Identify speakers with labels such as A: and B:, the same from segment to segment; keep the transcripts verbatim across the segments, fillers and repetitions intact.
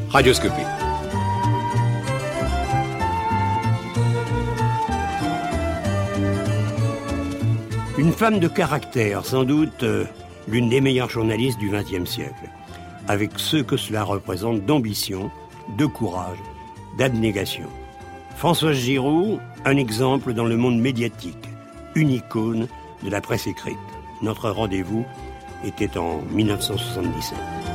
A: Radioscopie.
B: Une femme de caractère, sans doute euh, l'une des meilleures journalistes du vingtième siècle, avec ce que cela représente d'ambition, de courage, d'abnégation. Françoise Giroud, un exemple dans le monde médiatique, une icône de la presse écrite. Notre rendez-vous était en mille neuf cent soixante-dix-sept.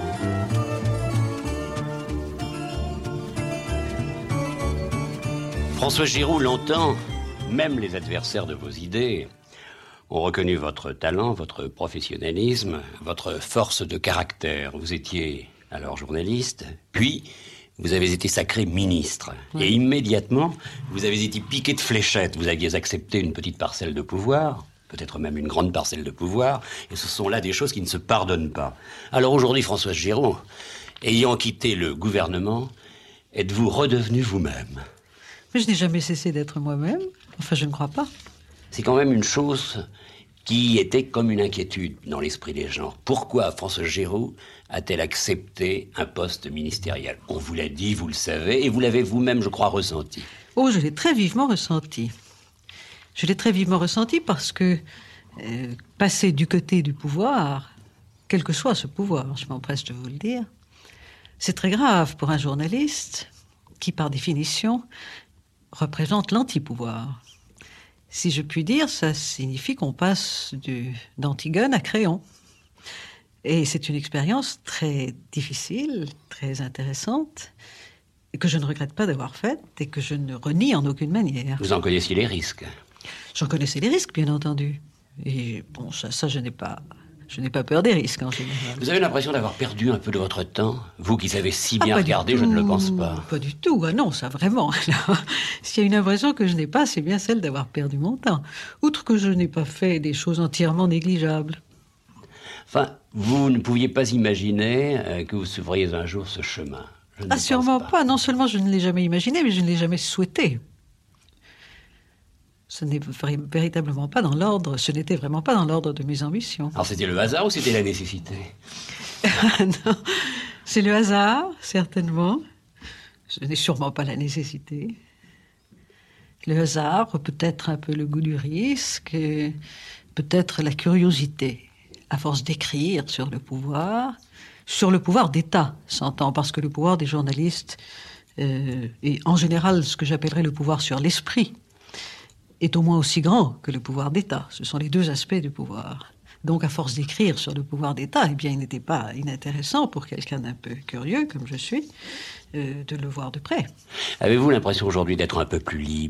C: Françoise Giroud, longtemps, même les adversaires de vos idées ont reconnu votre talent, votre professionnalisme, votre force de caractère. Vous étiez alors journaliste, puis vous avez été sacré ministre. Oui. Et immédiatement, vous avez été piqué de fléchettes. Vous aviez accepté une petite parcelle de pouvoir, peut-être même une grande parcelle de pouvoir, et ce sont là des choses qui ne se pardonnent pas. Alors aujourd'hui, Françoise Giroud, ayant quitté le gouvernement, êtes-vous redevenu vous-même ?
D: Mais je n'ai jamais cessé d'être moi-même. Enfin, je ne crois pas.
C: C'est quand même une chose qui était comme une inquiétude dans l'esprit des gens. Pourquoi Françoise Giroud a-t-elle accepté un poste ministériel ? On vous l'a dit, vous le savez, et vous l'avez vous-même, je crois, ressenti.
D: Oh, je l'ai très vivement ressenti. Je l'ai très vivement ressenti parce que euh, passer du côté du pouvoir, quel que soit ce pouvoir, je m'empresse de vous le dire, c'est très grave pour un journaliste qui, par définition, représente l'anti-pouvoir. Si je puis dire, ça signifie qu'on passe du, d'Antigone à Créon. Et c'est une expérience très difficile, très intéressante, et que je ne regrette pas d'avoir faite et que je ne renie en aucune manière.
C: Vous en connaissiez les risques ?
D: J'en connaissais les risques, bien entendu. Et bon, ça, ça je n'ai pas... Je n'ai pas peur des risques, en général.
C: Vous avez l'impression d'avoir perdu un peu de votre temps ? Vous qui savez si bien
D: ah,
C: regarder, je ne le pense pas.
D: Pas du tout. Ah non, ça vraiment. Alors, s'il y a une impression que je n'ai pas, c'est bien celle d'avoir perdu mon temps. Outre que je n'ai pas fait des choses entièrement négligeables.
C: Enfin, vous ne pouviez pas imaginer euh, que vous suivriez un jour ce chemin. Je ne
D: ah, sûrement
C: pas.
D: pas. Non seulement je ne l'ai jamais imaginé, mais je ne l'ai jamais souhaité. Ce n'est véritablement pas dans l'ordre, ce n'était vraiment pas dans l'ordre de mes ambitions.
C: Alors c'était le hasard ou c'était la nécessité ?
D: Non, c'est le hasard, certainement. Ce n'est sûrement pas la nécessité. Le hasard, peut-être un peu le goût du risque, peut-être la curiosité, à force d'écrire sur le pouvoir, sur le pouvoir d'État, s'entend, parce que le pouvoir des journalistes euh, est en général ce que j'appellerais le pouvoir sur l'esprit, est au moins aussi grand que le pouvoir d'État. Ce sont les deux aspects du pouvoir. Donc, à force d'écrire sur le pouvoir d'État, eh bien, il n'était pas inintéressant pour quelqu'un d'un peu curieux, comme je suis, euh, de le voir de près.
C: Avez-vous l'impression aujourd'hui d'être un peu plus libre ?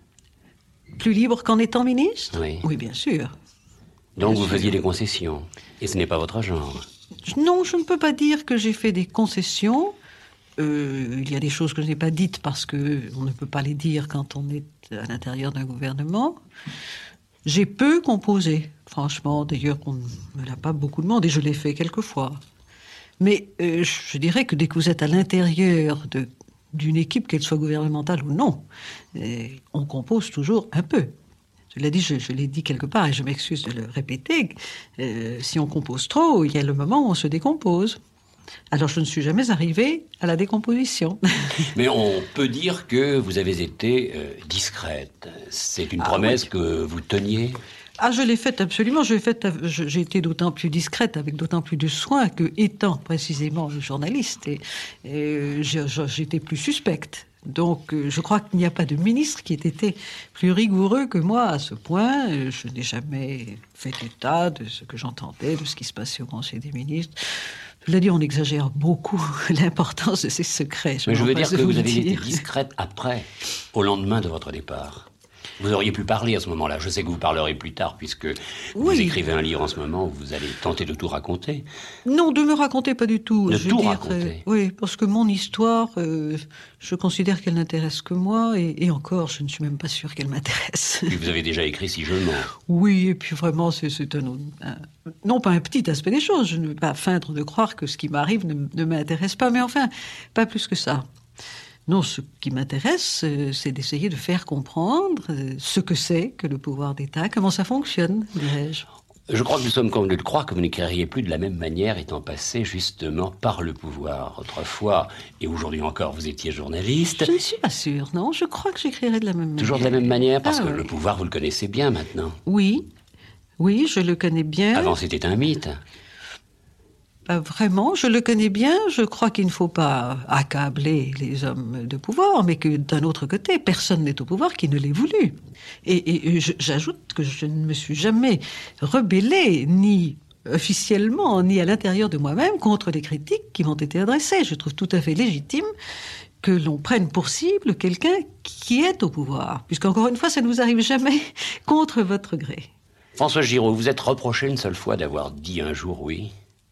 D: Plus libre qu'en étant ministre ?
C: Oui.
D: Oui, bien sûr.
C: Donc,
D: bien
C: vous
D: sûr.
C: faisiez des concessions. Et ce n'est pas votre genre.
D: Non, je ne peux pas dire que j'ai fait des concessions. Euh, il y a des choses que je n'ai pas dites parce qu'on ne peut pas les dire quand on est à l'intérieur d'un gouvernement. J'ai peu composé, franchement. D'ailleurs, on ne me l'a pas beaucoup demandé, je l'ai fait quelquefois. Mais euh, je dirais que dès que vous êtes à l'intérieur de, d'une équipe, qu'elle soit gouvernementale ou non, euh, on compose toujours un peu. Je l'ai dit, je, je l'ai dit quelque part et je m'excuse de le répéter. Euh, si on compose trop, il y a le moment où on se décompose. Alors, je ne suis jamais arrivée à la décomposition.
C: Mais on peut dire que vous avez été euh, discrète. C'est une
D: ah,
C: promesse
D: oui.
C: que vous teniez ?
D: Ah, je l'ai faite absolument. Je l'ai faite, je, j'ai été d'autant plus discrète, avec d'autant plus de soin que, étant précisément journaliste, et, et je, je, j'étais plus suspecte. Donc, euh, je crois qu'il n'y a pas de ministre qui ait été plus rigoureux que moi à ce point. Euh, je n'ai jamais fait état de ce que j'entendais, de ce qui se passait au Conseil des ministres. Je l'ai dit, on exagère beaucoup l'importance de ces secrets. Je
C: Mais je veux dire que vous, vous avez
D: dire.
C: été discrète après, au lendemain de votre départ. Vous auriez pu parler à ce moment-là. Je sais que vous parlerez plus tard, puisque vous
D: oui.
C: écrivez un livre en ce moment où vous allez tenter de tout raconter.
D: Non, de me raconter pas du tout.
C: De
D: je
C: tout
D: veux dire,
C: raconter.
D: euh, oui, parce que mon histoire, euh, je considère qu'elle n'intéresse que moi, et, et encore, je ne suis même pas sûre qu'elle m'intéresse.
C: Puis vous avez déjà écrit Si je mens.
D: Oui, et puis vraiment, c'est, c'est un, un, non pas un petit aspect des choses. Je ne veux pas feindre de croire que ce qui m'arrive ne, ne m'intéresse pas, mais enfin, pas plus que ça. Non, ce qui m'intéresse, c'est d'essayer de faire comprendre ce que c'est que le pouvoir d'État, comment ça fonctionne, dirais-je.
C: Je crois que nous sommes convenus de croire que vous n'écririez plus de la même manière étant passé justement par le pouvoir. Autrefois, et aujourd'hui encore, vous étiez journaliste.
D: Je ne suis pas sûre, non. Je crois que j'écrirai de la même manière.
C: Toujours de la même manière, parce
D: ah,
C: que
D: oui.
C: le pouvoir, vous le connaissez bien maintenant.
D: Oui, oui, je le connais bien.
C: Avant, c'était un mythe.
D: Pas vraiment, je le connais bien. Je crois qu'il ne faut pas accabler les hommes de pouvoir, mais que d'un autre côté, personne n'est au pouvoir qui ne l'ait voulu. Et, et je, j'ajoute que je ne me suis jamais rebellée, ni officiellement, ni à l'intérieur de moi-même, contre les critiques qui m'ont été adressées. Je trouve tout à fait légitime que l'on prenne pour cible quelqu'un qui est au pouvoir, puisqu'encore une fois, ça ne vous arrive jamais contre votre gré.
C: François Giraud, vous êtes reproché une seule fois d'avoir dit un jour oui.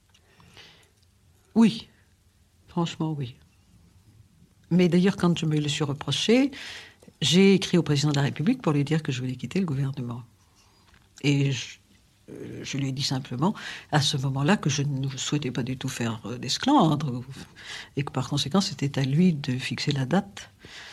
D: Oui, franchement oui. Mais d'ailleurs, quand je me le suis reproché, j'ai écrit au président de la République pour lui dire que je voulais quitter le gouvernement. Et je, euh, je lui ai dit simplement, à ce moment-là, que je ne souhaitais pas du tout faire euh, d'esclandre, et que par conséquent, c'était à lui de fixer la date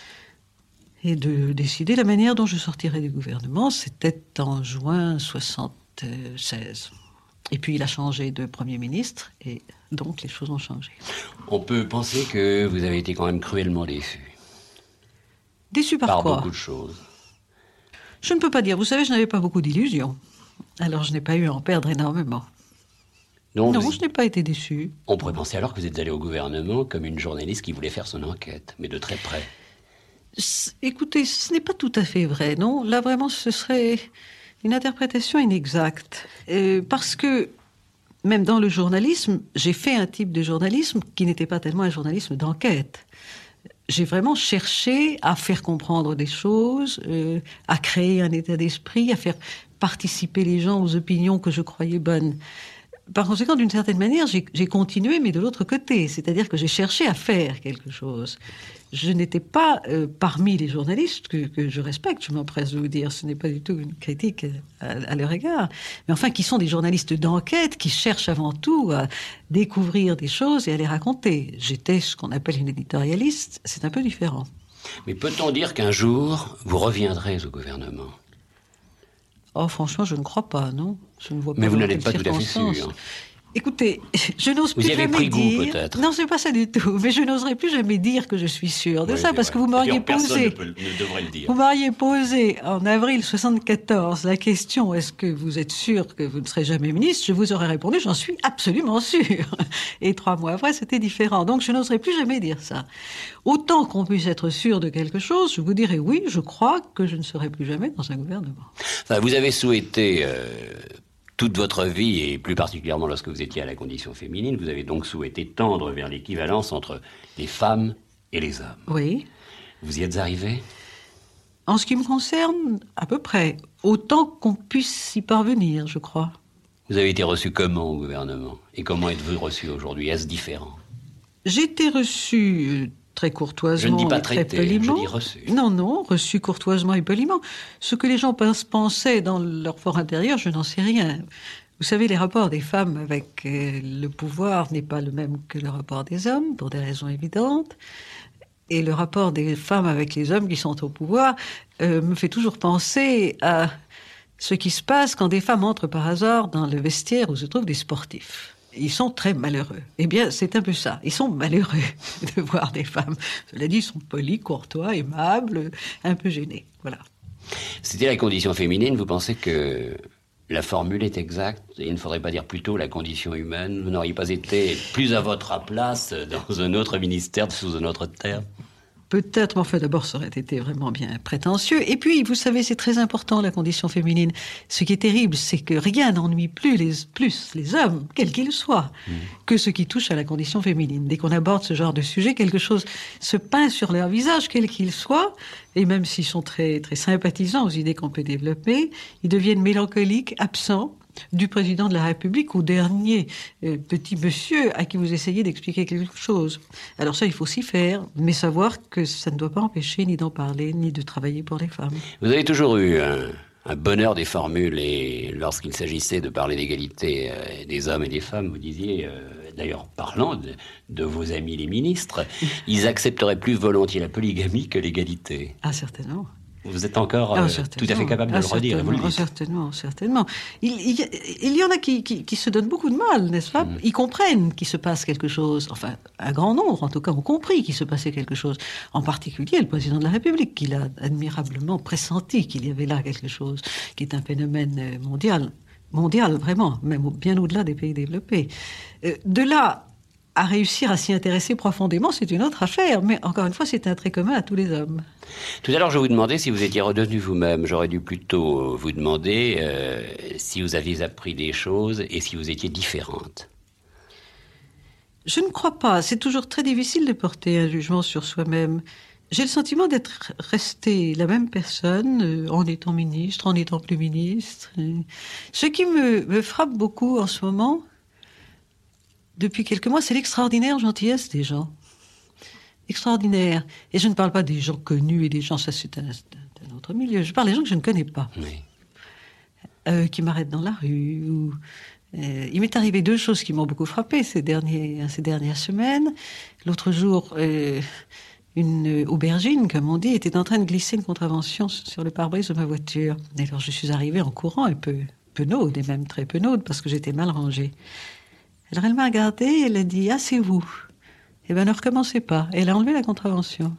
D: et de décider la manière dont je sortirais du gouvernement. C'était en juin soixante-seize. Et puis il a changé de Premier ministre, et donc les choses ont changé.
C: On peut penser que vous avez été quand même cruellement déçu.
D: Déçu par,
C: par
D: quoi ?
C: Par beaucoup de choses.
D: Je ne peux pas dire. Vous savez, je n'avais pas beaucoup d'illusions. Alors je n'ai pas eu à en perdre énormément.
C: Donc,
D: non,
C: vous...
D: je n'ai pas été déçu.
C: On pourrait penser alors que vous êtes allé au gouvernement comme une journaliste qui voulait faire son enquête, mais de très près.
D: C- écoutez, ce n'est pas tout à fait vrai, non ? Là, vraiment, ce serait une interprétation inexacte. Euh, parce que, même dans le journalisme, j'ai fait un type de journalisme qui n'était pas tellement un journalisme d'enquête. J'ai vraiment cherché à faire comprendre des choses, euh, à créer un état d'esprit, à faire participer les gens aux opinions que je croyais bonnes. Par conséquent, d'une certaine manière, j'ai, j'ai continué, mais de l'autre côté. C'est-à-dire que j'ai cherché à faire quelque chose. Je n'étais pas euh, parmi les journalistes que, que je respecte, je m'empresse de vous dire. Ce n'est pas du tout une critique à, à leur égard. Mais enfin, qui sont des journalistes d'enquête, qui cherchent avant tout à découvrir des choses et à les raconter. J'étais ce qu'on appelle une éditorialiste. C'est un peu différent.
C: Mais peut-on dire qu'un jour, vous reviendrez au gouvernement ?
D: Oh, franchement, je ne crois pas, non. Je ne vois pas.
C: Mais vous
D: dans
C: n'en êtes
D: quelles
C: pas tout à fait
D: circonstances.
C: sûr.
D: Écoutez, je n'ose
C: Vous
D: plus
C: y avez
D: jamais
C: pris goût,
D: dire...
C: peut-être.
D: Non, c'est pas ça du tout. Mais je n'oserais plus jamais dire que je suis sûre de
C: Oui,
D: ça, parce
C: vrai.
D: que vous m'auriez
C: D'ailleurs, personne
D: posé...
C: ne, peut, ne devrait le dire.
D: Vous m'auriez posé, en avril soixante-quatorze, la question « Est-ce que vous êtes sûr que vous ne serez jamais ministre ?» Je vous aurais répondu « J'en suis absolument sûre. » Et trois mois après, c'était différent. Donc, je n'oserais plus jamais dire ça. Autant qu'on puisse être sûr de quelque chose, je vous dirais oui, je crois que je ne serai plus jamais dans un gouvernement.
C: Enfin, vous avez souhaité... Euh... Toute votre vie, et plus particulièrement lorsque vous étiez à la condition féminine, vous avez donc souhaité tendre vers l'équivalence entre les femmes et les hommes.
D: Oui.
C: Vous y êtes arrivé ?
D: En ce qui me concerne, à peu près. Autant qu'on puisse y parvenir, je crois.
C: Vous avez été reçu comment au gouvernement ? Et comment êtes-vous reçu aujourd'hui ? Est-ce différent ?
D: J'ai été reçu très courtoisement
C: je ne dis pas
D: et très
C: traité,
D: poliment.
C: Je dis reçu.
D: Non, non, reçu courtoisement et poliment. Ce que les gens pensaient dans leur fort intérieur, je n'en sais rien. Vous savez, les rapports des femmes avec euh, le pouvoir n'est pas le même que le rapport des hommes, pour des raisons évidentes. Et le rapport des femmes avec les hommes qui sont au pouvoir euh, me fait toujours penser à ce qui se passe quand des femmes entrent par hasard dans le vestiaire où se trouvent des sportifs. Ils sont très malheureux. Eh bien, c'est un peu ça. Ils sont malheureux de voir des femmes. Cela dit, ils sont polis, courtois, aimables, un peu gênés. Voilà.
C: C'était la condition féminine. Vous pensez que la formule est exacte ? Il ne faudrait pas dire plutôt la condition humaine ? Vous n'auriez pas été plus à votre place dans un autre ministère, sous un autre terme ?
D: Peut-être, mais enfin, d'abord, ça aurait été vraiment bien prétentieux. Et puis, vous savez, c'est très important, la condition féminine. Ce qui est terrible, c'est que rien n'ennuie plus les, plus les hommes, quels qu'ils soient, mmh. que ce qui touche à la condition féminine. Dès qu'on aborde ce genre de sujet, quelque chose se peint sur leur visage, quel qu'il soit, et même s'ils sont très, très sympathisants aux idées qu'on peut développer, ils deviennent mélancoliques, absents, du président de la République au dernier euh, petit monsieur à qui vous essayez d'expliquer quelque chose. Alors ça, il faut s'y faire, mais savoir que ça ne doit pas empêcher ni d'en parler, ni de travailler pour les femmes.
C: Vous avez toujours eu un, un bonheur des formules, et lorsqu'il s'agissait de parler d'égalité euh, des hommes et des femmes, vous disiez, euh, d'ailleurs parlant de, de vos amis les ministres, ils accepteraient plus volontiers la polygamie que l'égalité.
D: Ah, certainement.
C: Vous êtes encore
D: ah,
C: euh, tout à fait capable de
D: ah,
C: le redire, et vous le dites.
D: Certainement, certainement. Il, il, il y en a qui, qui, qui se donnent beaucoup de mal, n'est-ce pas? mmh. Ils comprennent qu'il se passe quelque chose. Enfin, un grand nombre, en tout cas, ont compris qu'il se passait quelque chose. En particulier, le président de la République, qui l'a admirablement pressenti qu'il y avait là quelque chose, qui est un phénomène mondial. Mondial, vraiment, même bien au-delà des pays développés. De là à réussir à s'y intéresser profondément, c'est une autre affaire. Mais encore une fois, c'est un trait commun à tous les hommes.
C: Tout à l'heure, je vous demandais si vous étiez redevenu vous-même. J'aurais dû plutôt vous demander euh, si vous aviez appris des choses et si vous étiez différente.
D: Je ne crois pas. C'est toujours très difficile de porter un jugement sur soi-même. J'ai le sentiment d'être restée la même personne euh, en étant ministre, en étant plus ministre. Ce qui me, me frappe beaucoup en ce moment, depuis quelques mois, c'est l'extraordinaire gentillesse des gens. Extraordinaire. Et je ne parle pas des gens connus et des gens, ça c'est un, un autre milieu. Je parle des gens que je ne connais pas. Oui. Euh, qui m'arrêtent dans la rue. Ou, euh, il m'est arrivé deux choses qui m'ont beaucoup frappé ces, derniers, ces dernières semaines. L'autre jour, euh, une aubergine, comme on dit, était en train de glisser une contravention sur le pare-brise de ma voiture. Et alors je suis arrivée en courant, un peu penaude, et même très penaude, parce que j'étais mal rangée. Alors elle m'a regardée et elle a dit « Ah, c'est vous ». Eh bien, ne recommencez pas. Et elle a enlevé la contravention.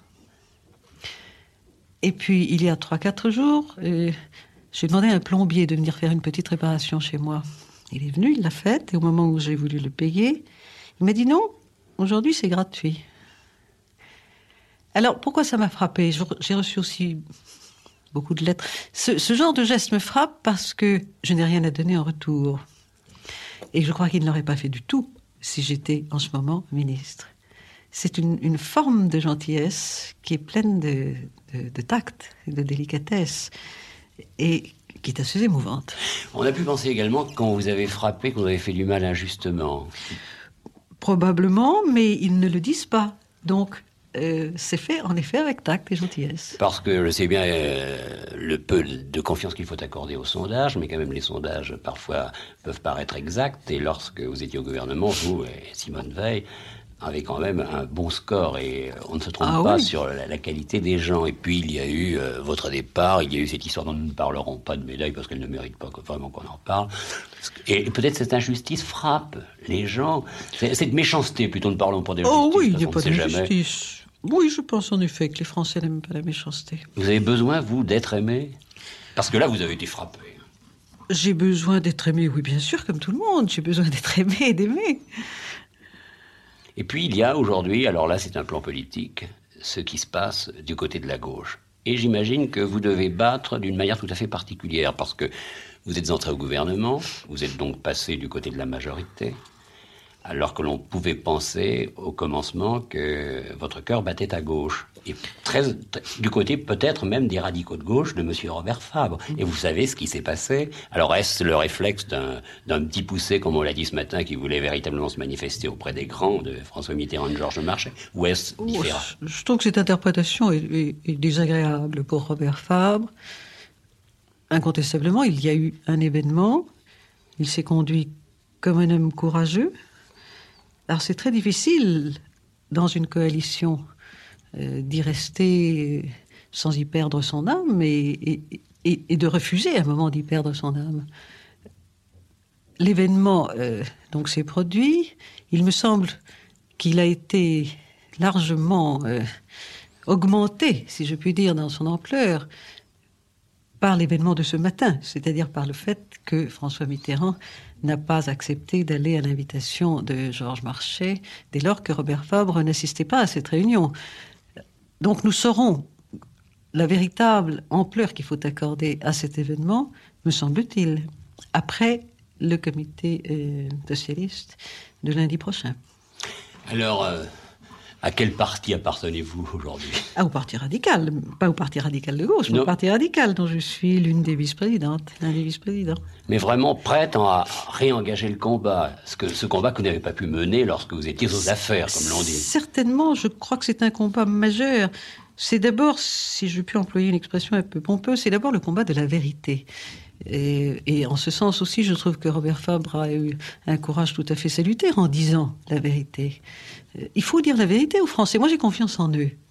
D: Et puis, il y a trois, quatre jours, euh, j'ai demandé à un plombier de venir faire une petite réparation chez moi. Il est venu, il l'a faite, et au moment où j'ai voulu le payer, il m'a dit non, aujourd'hui c'est gratuit. Alors, pourquoi ça m'a frappé? J'ai reçu aussi beaucoup de lettres. Ce, ce genre de geste me frappe parce que je n'ai rien à donner en retour. Et je crois qu'il ne l'aurait pas fait du tout si j'étais en ce moment ministre. C'est une, une forme de gentillesse qui est pleine de, de, de tact et de délicatesse et qui est assez émouvante.
C: On a pu penser également que quand vous avez frappé, qu'on vous avez fait du mal injustement.
D: Probablement, mais ils ne le disent pas. Donc, euh, c'est fait en effet avec tact et gentillesse.
C: Parce que je sais bien euh, le peu de confiance qu'il faut accorder aux sondages, mais quand même les sondages parfois peuvent paraître exacts. Et lorsque vous étiez au gouvernement, vous et Simone Veil avait quand même un bon score et on ne se trompe ah, pas oui. sur la, la qualité des gens. Et puis il y a eu euh, votre départ, il y a eu cette histoire dont nous ne parlerons pas de médaille parce qu'elle ne mérite pas vraiment qu'on en parle. Et peut-être cette injustice frappe les gens. Cette méchanceté, plutôt ne parlons pas d'injustice.
D: Oh oui, il n'y a pas d'injustice. Oui, je pense en effet que les Français n'aiment pas la méchanceté.
C: Vous avez besoin, vous, d'être aimé? Parce que là, vous avez été frappé.
D: J'ai besoin d'être aimé, oui, bien sûr, comme tout le monde. J'ai besoin d'être aimé et d'aimer.
C: Et puis il y a aujourd'hui, alors là c'est un plan politique, ce qui se passe du côté de la gauche. Et j'imagine que vous devez battre d'une manière tout à fait particulière, parce que vous êtes entré au gouvernement, vous êtes donc passé du côté de la majorité, alors que l'on pouvait penser au commencement que votre cœur battait à gauche. Et très, très, du côté peut-être même des radicaux de gauche de M. Robert Fabre. Et vous savez ce qui s'est passé. Alors est-ce le réflexe d'un, d'un petit poussé, comme on l'a dit ce matin, qui voulait véritablement se manifester auprès des grands, de François Mitterrand et de Georges Marchais, ou est-ce différent?
D: Oh, je trouve que cette interprétation est, est, est désagréable pour Robert Fabre. Incontestablement, il y a eu un événement. Il s'est conduit comme un homme courageux. Alors c'est très difficile dans une coalition euh, d'y rester sans y perdre son âme et, et, et, et de refuser à un moment d'y perdre son âme. L'événement euh, donc s'est produit. Il me semble qu'il a été largement euh, augmenté, si je puis dire, dans son ampleur par l'événement de ce matin, c'est-à-dire par le fait que François Mitterrand n'a pas accepté d'aller à l'invitation de Georges Marchais dès lors que Robert Fabre n'assistait pas à cette réunion. Donc nous saurons la véritable ampleur qu'il faut accorder à cet événement, me semble-t-il, après le comité euh, socialiste de lundi prochain.
C: Alors, euh, à quel parti appartenez-vous aujourd'hui?
D: Ah, au Parti radical, pas au Parti radical de gauche, mais au Parti radical dont je suis l'une des vice-présidentes, l'un des vice-présidents.
C: Mais vraiment prête à réengager le combat, ce, que, ce combat que vous n'avez pas pu mener lorsque vous étiez aux affaires, comme l'on dit.
D: Certainement, je crois que c'est un combat majeur. C'est d'abord, si je puis employer une expression un peu pompeuse, c'est d'abord le combat de la vérité. Et, et en ce sens aussi, je trouve que Robert Fabre a eu un courage tout à fait salutaire en disant la vérité. Il faut dire la vérité aux Français. Moi, j'ai confiance en eux.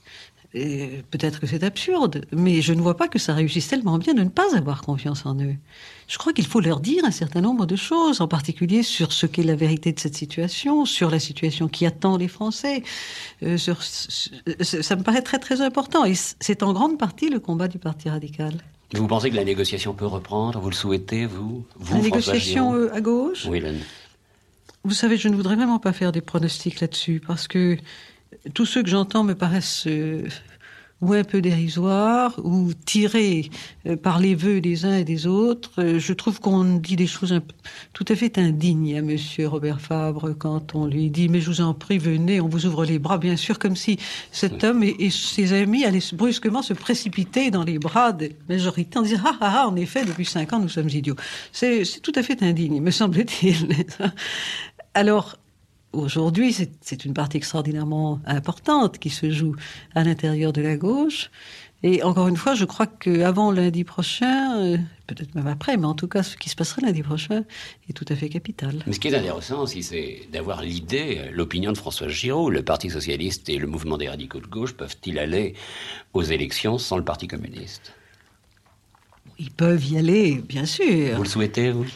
D: Et peut-être que c'est absurde, mais je ne vois pas que ça réussisse tellement bien de ne pas avoir confiance en eux. Je crois qu'il faut leur dire un certain nombre de choses, en particulier sur ce qu'est la vérité de cette situation, sur la situation qui attend les Français. Euh, sur, ça me paraît très très important, et c'est en grande partie le combat du Parti radical.
C: Vous pensez que la négociation peut reprendre? Vous le souhaitez, vous, vous
D: La
C: François
D: négociation
C: Giroud?
D: à gauche?
C: Oui, là...
D: Vous savez, je ne voudrais vraiment pas faire des pronostics là-dessus, parce que tous ceux que j'entends me paraissent euh, ou un peu dérisoires, ou tirés euh, par les vœux des uns et des autres. Euh, je trouve qu'on dit des choses un peu, tout à fait indignes à monsieur Robert Fabre quand on lui dit « Mais je vous en prie, venez, on vous ouvre les bras », bien sûr, comme si cet homme et, et ses amis allaient brusquement se précipiter dans les bras de la majorité en disant « Ah, ah, ah, en effet, depuis cinq ans, nous sommes idiots ». C'est, c'est tout à fait indigne, me semble-t-il. Alors, aujourd'hui, c'est, c'est une partie extraordinairement importante qui se joue à l'intérieur de la gauche. Et encore une fois, je crois qu'avant lundi prochain, euh, peut-être même après, mais en tout cas, ce qui se passera lundi prochain est tout à fait capital.
C: Mais ce qui est intéressant aussi, c'est d'avoir l'idée, l'opinion de François Giroud. Le Parti socialiste et le mouvement des radicaux de gauche peuvent-ils aller aux élections sans le Parti communiste?
D: Ils peuvent y aller, bien sûr.
C: Vous le souhaitez, vous?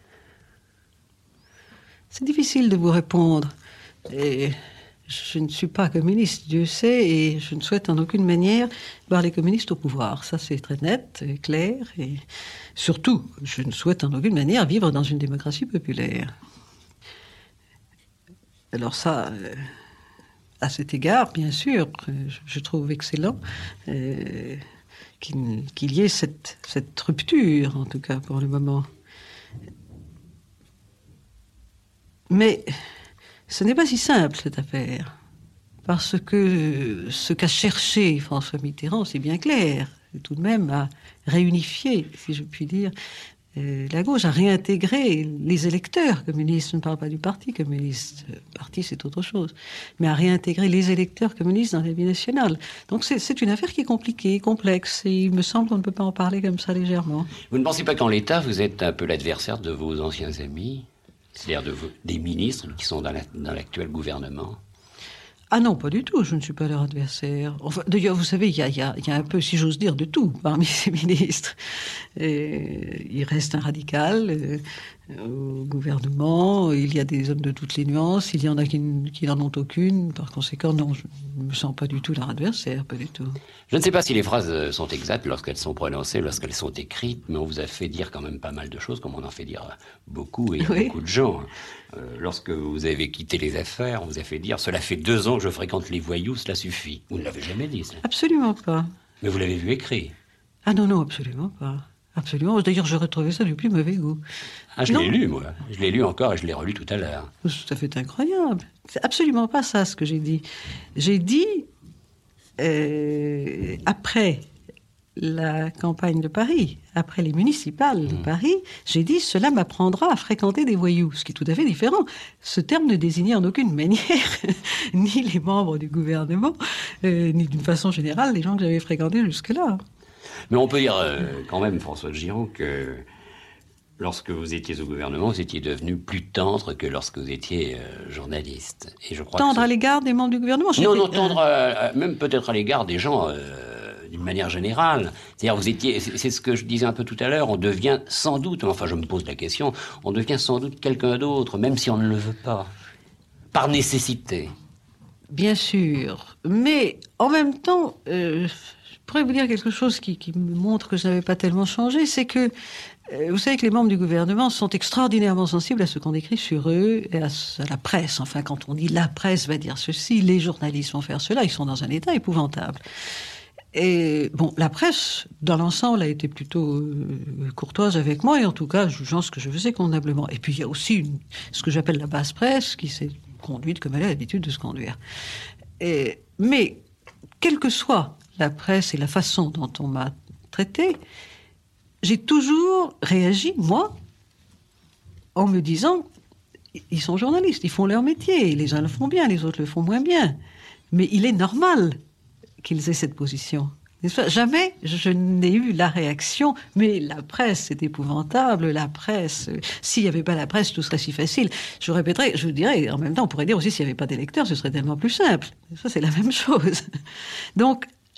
D: C'est difficile de vous répondre. Et je ne suis pas communiste, Dieu sait, et je ne souhaite en aucune manière voir les communistes au pouvoir. Ça, c'est très net, et clair. Et surtout, je ne souhaite en aucune manière vivre dans une démocratie populaire. Alors ça, euh, à cet égard, bien sûr, je, je trouve excellent euh, qu'il, qu'il y ait cette, cette rupture, en tout cas pour le moment. Mais ce n'est pas si simple, cette affaire. Parce que ce qu'a cherché François Mitterrand, c'est bien clair, tout de même à réunifier, si je puis dire, euh, la gauche, à réintégrer les électeurs communistes. Je ne parle pas du Parti communiste. Le parti, c'est autre chose. Mais à réintégrer les électeurs communistes dans la vie nationale. Donc c'est, c'est une affaire qui est compliquée, complexe, et il me semble qu'on ne peut pas en parler comme ça légèrement.
C: Vous ne pensez pas qu'en l'état, vous êtes un peu l'adversaire de vos anciens amis? C'est-à-dire de vos, des ministres qui sont dans, la, dans l'actuel gouvernement?
D: Ah non, pas du tout, je ne suis pas leur adversaire. Enfin, d'ailleurs, vous savez, il y a, y, a, y a un peu, si j'ose dire, de tout parmi ces ministres. Et il reste un radical euh, au gouvernement, il y a des hommes de toutes les nuances, il y en a qui, qui n'en ont aucune. Par conséquent, non, je ne me sens pas du tout leur adversaire, pas du tout.
C: Je ne sais pas si les phrases sont exactes lorsqu'elles sont prononcées, lorsqu'elles sont écrites, mais on vous a fait dire quand même pas mal de choses, comme on en fait dire beaucoup et
D: oui.
C: beaucoup de gens. Euh, lorsque vous avez quitté les affaires, on vous a fait dire « Cela fait deux ans que je fréquente les voyous, cela suffit ». Vous ne l'avez jamais dit, ça.
D: Absolument pas.
C: Mais vous l'avez vu écrit.
D: Ah non, non, absolument pas. Absolument. D'ailleurs, j'aurais trouvé ça du plus mauvais goût.
C: Ah, je
D: non.
C: l'ai lu, moi. Je l'ai lu encore et je l'ai relu tout à l'heure.
D: C'est tout à fait incroyable. C'est absolument pas ça, ce que j'ai dit. J'ai dit, euh, après la campagne de Paris, après les municipales mmh. de Paris, j'ai dit « Cela m'apprendra à fréquenter des voyous », ce qui est tout à fait différent. Ce terme ne désignait en aucune manière ni les membres du gouvernement, euh, ni d'une façon générale les gens que j'avais fréquentés jusque-là.
C: Mais on peut dire euh, quand même, François Giroud, que lorsque vous étiez au gouvernement, vous étiez devenu plus tendre que lorsque vous étiez euh, journaliste. Et je crois
D: tendre
C: que
D: à l'égard des membres du gouvernement?
C: Non, non, tendre, euh, même peut-être à l'égard des gens... Euh, d'une manière générale. C'est-à-dire, vous étiez, c'est ce que je disais un peu tout à l'heure, on devient sans doute, enfin je me pose la question, on devient sans doute quelqu'un d'autre, même si on ne le veut pas, par nécessité.
D: Bien sûr, mais en même temps, euh, je pourrais vous dire quelque chose qui, qui me montre que je n'avais pas tellement changé, c'est que euh, vous savez que les membres du gouvernement sont extraordinairement sensibles à ce qu'on écrit sur eux et à, à la presse. Enfin, quand on dit la presse va dire ceci, les journalistes vont faire cela, ils sont dans un état épouvantable. Et bon, la presse, dans l'ensemble, a été plutôt euh, courtoise avec moi, et en tout cas, jugeant ce que je faisais convenablement. Et puis, il y a aussi une, ce que j'appelle la basse presse, qui s'est conduite comme elle a l'habitude de se conduire. Et, mais, quelle que soit la presse et la façon dont on m'a traité, j'ai toujours réagi, moi, en me disant, ils sont journalistes, ils font leur métier, les uns le font bien, les autres le font moins bien. Mais il est normal qu'ils aient cette position. Jamais je n'ai eu la réaction, mais la presse, c'est épouvantable, la presse, euh, s'il n'y avait pas la presse, tout serait si facile. Je répéterai, je vous dirais, en même temps, on pourrait dire aussi, s'il n'y avait pas d'électeurs, ce serait tellement plus simple. Ça, c'est la même chose. Donc,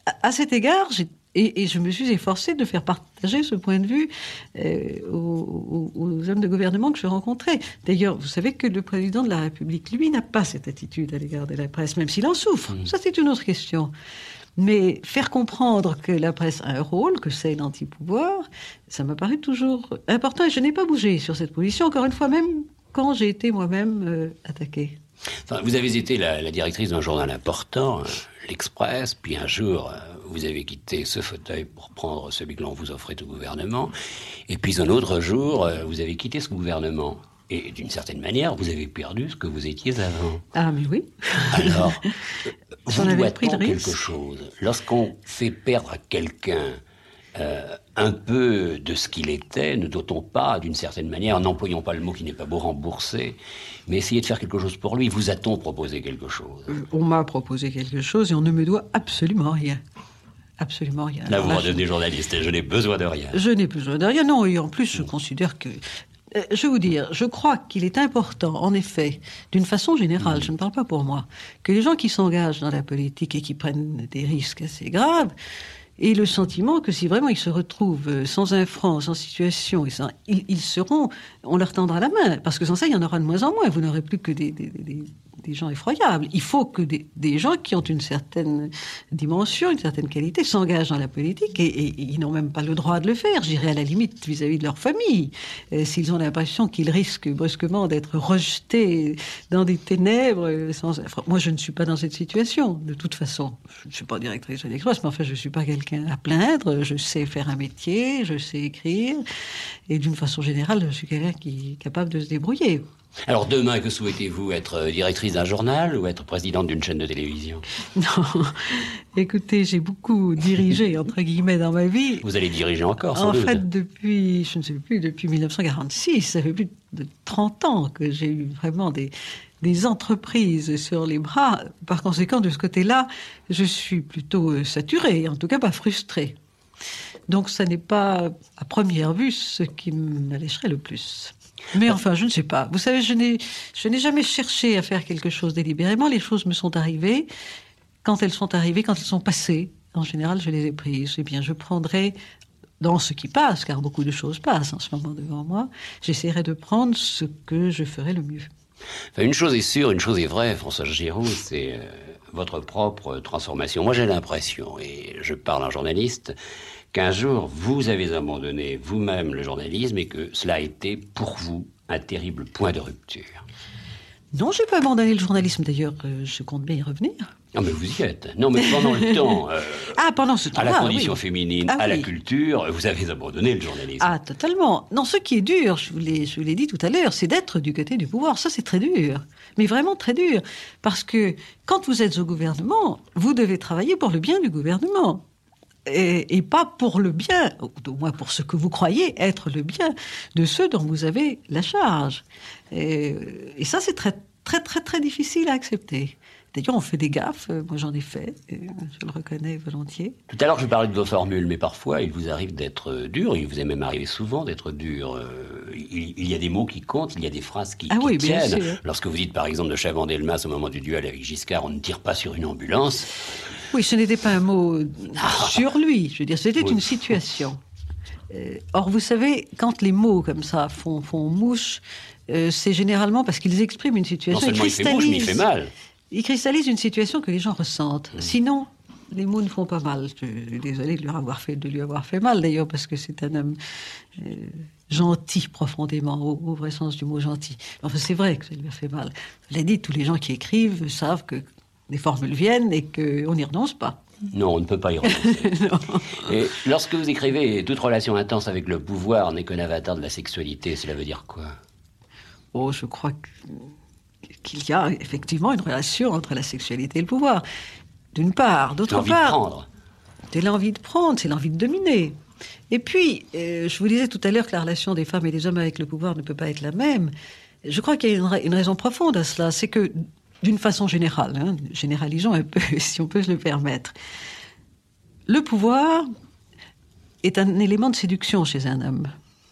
D: à, à cet égard, j'ai, et, et je me suis efforcée de faire partager ce point de vue euh, aux, aux, aux hommes de gouvernement que je rencontrais. D'ailleurs, vous savez que le président de la République, lui, n'a pas cette attitude à l'égard de la presse, même s'il en souffre. Mmh. Ça, c'est une autre question. Mais faire comprendre que la presse a un rôle, que c'est l'anti-pouvoir, ça m'a paru toujours important. Et je n'ai pas bougé sur cette position, encore une fois, même quand j'ai été moi-même euh, attaquée.
C: Enfin, vous avez été la, la directrice d'un journal important, euh, l'Express, puis un jour, euh, vous avez quitté ce fauteuil pour prendre celui que l'on vous offrait au gouvernement, et puis un autre jour, euh, vous avez quitté ce gouvernement. Et d'une certaine manière, vous avez perdu ce que vous étiez avant.
D: Ah, mais oui.
C: Alors, vous doit-on quelque chose? Lorsqu'on fait perdre à quelqu'un euh, un peu de ce qu'il était, ne doit-on pas, d'une certaine manière, n'employons pas le mot qui n'est pas beau, rembourser, mais essayer de faire quelque chose pour lui? Vous a-t-on proposé quelque chose? euh,
D: On m'a proposé quelque chose et on ne me doit absolument rien. Absolument rien.
C: Là, vous redevenez journaliste et je n'ai besoin de rien.
D: Je n'ai besoin de rien, non. Et en plus, je considère que... Euh, je vais vous dire, je crois qu'il est important, en effet, d'une façon générale, mmh. je ne parle pas pour moi, que les gens qui s'engagent dans la politique et qui prennent des risques assez graves aient le sentiment que si vraiment ils se retrouvent sans un franc, sans situation, et sans, ils, ils seront, on leur tendra la main, parce que sans ça, il y en aura de moins en moins. Vous n'aurez plus que des, des, des, des gens effroyables. Il faut que des, des gens qui ont une certaine dimension, une certaine qualité, s'engagent dans la politique, et, et, et ils n'ont même pas le droit de le faire, je dirais à la limite vis-à-vis de leur famille. Et s'ils ont l'impression qu'ils risquent brusquement d'être rejetés dans des ténèbres, sans... enfin, moi je ne suis pas dans cette situation, de toute façon. Je ne suis pas directrice de l'Express, mais enfin je ne suis pas quelqu'un à plaindre, je sais faire un métier, je sais écrire, et d'une façon générale, je suis quelqu'un qui est capable de se débrouiller.
C: Alors demain, que souhaitez-vous? Être directrice d'un journal ou être présidente d'une chaîne de télévision?
D: Non, écoutez, j'ai beaucoup dirigé, entre guillemets, dans ma vie.
C: Vous allez diriger encore, sans
D: En
C: doute.
D: fait, depuis, je ne sais plus, depuis dix-neuf cent quarante-six, ça fait plus de trente ans que j'ai eu vraiment des... des entreprises sur les bras. Par conséquent, de ce côté-là, je suis plutôt saturée, en tout cas pas frustrée. Donc, ça n'est pas, à première vue, ce qui m'allégerait le plus. Mais enfin, je ne sais pas. Vous savez, je n'ai, je n'ai jamais cherché à faire quelque chose délibérément. Les choses me sont arrivées. Quand elles sont arrivées, quand elles sont passées, en général, je les ai prises. Eh bien, je prendrai... dans ce qui passe, car beaucoup de choses passent en ce moment devant moi, j'essaierai de prendre ce que je ferai le mieux.
C: Enfin, une chose est sûre, une chose est vraie, Françoise Giroud, c'est euh, votre propre transformation. Moi, j'ai l'impression, et je parle en journaliste, qu'un jour, vous avez abandonné vous-même le journalisme et que cela a été, pour vous, un terrible point de rupture.
D: Non, je n'ai pas abandonné le journalisme, d'ailleurs, euh, je compte bien y revenir.
C: Non, mais vous y êtes. Non, mais pendant le temps... Euh,
D: ah, pendant ce temps-là,
C: à la condition
D: oui.
C: féminine,
D: ah,
C: à
D: oui.
C: la culture, vous avez abandonné le journalisme.
D: Ah, totalement. Non, ce qui est dur, je vous l'ai, je vous l'ai dit tout à l'heure, c'est d'être du côté du pouvoir. Ça, c'est très dur. Mais vraiment très dur. Parce que quand vous êtes au gouvernement, vous devez travailler pour le bien du gouvernement. Et, et pas pour le bien, au moins pour ce que vous croyez être le bien de ceux dont vous avez la charge. Et, et ça, c'est très, très, très, très difficile à accepter. D'ailleurs, on fait des gaffes, moi j'en ai fait, et je le reconnais volontiers.
C: Tout à l'heure, je parlais de vos formules, mais parfois, il vous arrive d'être dur, il vous est même arrivé souvent d'être dur. Il, il y a des mots qui comptent, il y a des phrases qui,
D: ah
C: qui
D: oui,
C: tiennent.
D: Bien sûr.
C: Lorsque vous dites, par exemple, de Chaban-Delmas au moment du duel avec Giscard, on ne tire pas sur une ambulance.
D: Oui, ce n'était pas un mot sur lui, je veux dire, c'était
C: oui.
D: une situation. Euh, or, vous savez, quand les mots comme ça font, font mouche, euh, c'est généralement parce qu'ils expriment une situation.
C: Non seulement il fait mouche, mais il fait mal.
D: Il cristallise une situation que les gens ressentent. Mmh. Sinon, les mots ne font pas mal. Je suis désolée de lui avoir fait, de lui avoir fait mal, d'ailleurs, parce que c'est un homme euh, gentil profondément, au, au vrai sens du mot gentil. Enfin, c'est vrai que ça lui a fait mal. Je l'ai dit, tous les gens qui écrivent savent que des formules viennent et qu'on n'y renonce pas.
C: Non, on ne peut pas y renoncer. Et lorsque vous écrivez « Toute relation intense avec le pouvoir n'est qu'un avatar de la sexualité », cela veut dire quoi?
D: Oh, je crois que... qu'il y a effectivement une relation entre la sexualité et le pouvoir. D'une part. D'autre
C: l'envie
D: part...
C: de prendre.
D: C'est l'envie de prendre, c'est l'envie de dominer. Et puis, euh, je vous disais tout à l'heure que la relation des femmes et des hommes avec le pouvoir ne peut pas être la même. Je crois qu'il y a une, ra- une raison profonde à cela. C'est que, d'une façon générale, hein, généralisons un peu, si on peut se le permettre, le pouvoir est un élément de séduction chez un homme.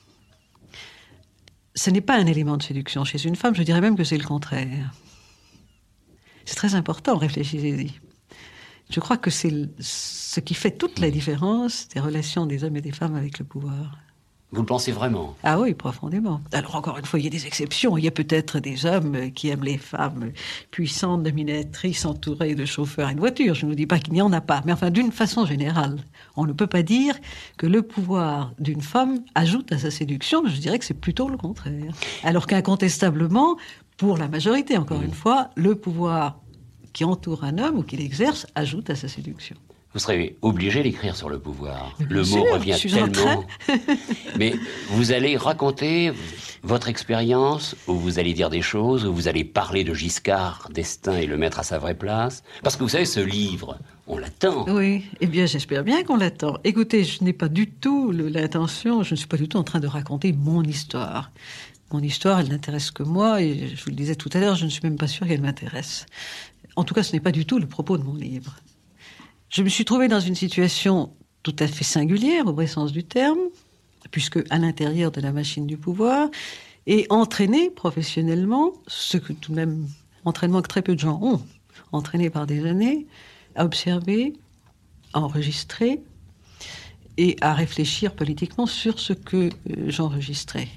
D: Ce n'est pas un élément de séduction chez une femme, je dirais même que c'est le contraire. C'est très important, réfléchissez-y. Je crois que c'est ce qui fait toute la différence des relations des hommes et des femmes avec le pouvoir.
C: Vous le pensez vraiment?
D: Ah oui, profondément. Alors encore une fois, il y a des exceptions. Il y a peut-être des hommes qui aiment les femmes puissantes, dominatrices, entourées de chauffeurs et de voitures. Je ne vous dis pas qu'il n'y en a pas. Mais enfin, d'une façon générale, on ne peut pas dire que le pouvoir d'une femme ajoute à sa séduction. Je dirais que c'est plutôt le contraire. Alors qu'incontestablement, pour la majorité, encore mmh. une fois, le pouvoir qui entoure un homme ou qui l'exerce ajoute à sa séduction.
C: Vous serez obligé d'écrire sur le pouvoir. Le
D: sûr,
C: mot revient tellement. Mais vous allez raconter votre expérience, ou vous allez dire des choses, ou vous allez parler de Giscard d'Estaing et le mettre à sa vraie place. Parce que vous savez, ce livre, on l'attend.
D: Oui, eh bien j'espère bien qu'on l'attend. Écoutez, je n'ai pas du tout l'intention, je ne suis pas du tout en train de raconter mon histoire. Mon histoire, elle n'intéresse que moi, et je vous le disais tout à l'heure, je ne suis même pas sûre qu'elle m'intéresse. En tout cas, ce n'est pas du tout le propos de mon livre. Je me suis trouvée dans une situation tout à fait singulière, au vrai sens du terme, puisque à l'intérieur de la machine du pouvoir, et entraînée professionnellement, ce que tout de même, entraînement que très peu de gens ont, entraîné par des années, à observer, à enregistrer, et à réfléchir politiquement sur ce que euh, j'enregistrais.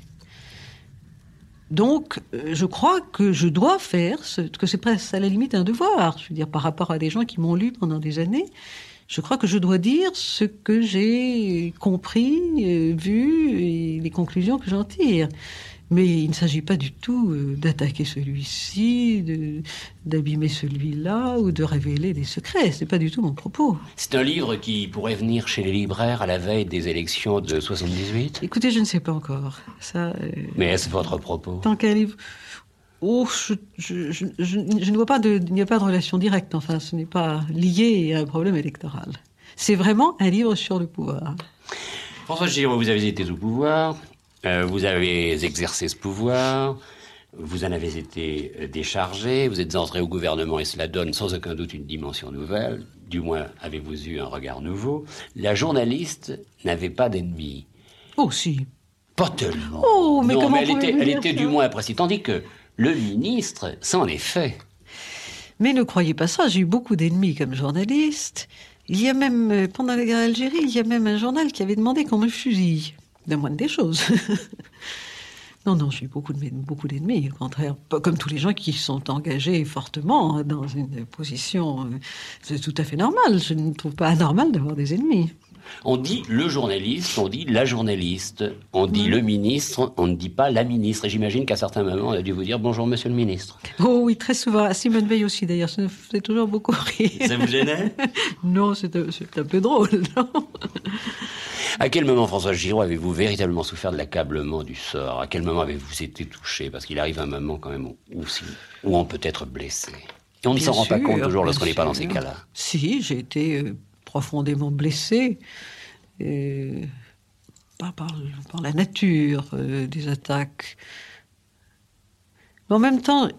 D: Donc, euh, je crois que je dois faire, ce, que c'est presque à la limite un devoir, je veux dire, par rapport à des gens qui m'ont lu pendant des années, je crois que je dois dire ce que j'ai compris, euh, vu, et les conclusions que j'en tire. Mais il ne s'agit pas du tout euh, d'attaquer celui-ci, de, d'abîmer celui-là, ou de révéler des secrets. C'est pas du tout mon propos.
C: C'est un livre qui pourrait venir chez les libraires à la veille des élections de soixante-dix-huit?
D: Écoutez, je ne sais pas encore. Ça, euh,
C: Mais est-ce votre propos?
D: Tant qu'un livre... Oh, je, je, je, je, je ne vois pas de... Il n'y a pas de relation directe. Enfin, ce n'est pas lié à un problème électoral. C'est vraiment un livre sur le pouvoir.
C: François Giraud, vous avez été au pouvoir... Euh, vous avez exercé ce pouvoir, vous en avez été déchargé, vous êtes entré au gouvernement et cela donne sans aucun doute une dimension nouvelle, du moins avez-vous eu un regard nouveau. La journaliste n'avait pas d'ennemis.
D: Oh si.
C: Pas tellement.
D: Oh, mais
C: non,
D: comment
C: mais elle était, elle
D: dire
C: était du moins appréciée, tandis que le ministre, c'en est fait.
D: Mais ne croyez pas ça, j'ai eu beaucoup d'ennemis comme journaliste. Il y a même, pendant la guerre d'Algérie, il y a même un journal qui avait demandé qu'on me fusille. La moindre des choses. non, non, j'ai eu beaucoup, de, beaucoup d'ennemis, au contraire. Comme tous les gens qui sont engagés fortement dans une position. C'est tout à fait normal. Je ne trouve pas anormal d'avoir des ennemis.
C: On dit le journaliste, on dit la journaliste, on dit mmh. le ministre, on ne dit pas la ministre. Et j'imagine qu'à certains moments, on a dû vous dire bonjour, monsieur le ministre.
D: Oh oui, très souvent. À Simone Veil aussi, d'ailleurs. Ça me fait toujours beaucoup rire.
C: Ça vous gênait?
D: Non, c'est un, c'est un peu drôle, non?
C: À quel moment, François Giraud, avez-vous véritablement souffert de l'accablement du sort? À quel moment avez-vous été touché? Parce qu'il arrive un moment quand même où, où, où on peut être blessé. Et on ne s'en rend pas compte toujours lorsqu'on n'est pas dans ces cas-là. Si,
D: j'ai été euh, profondément blessé euh, par, par, par la nature euh, des attaques. Mais en même temps,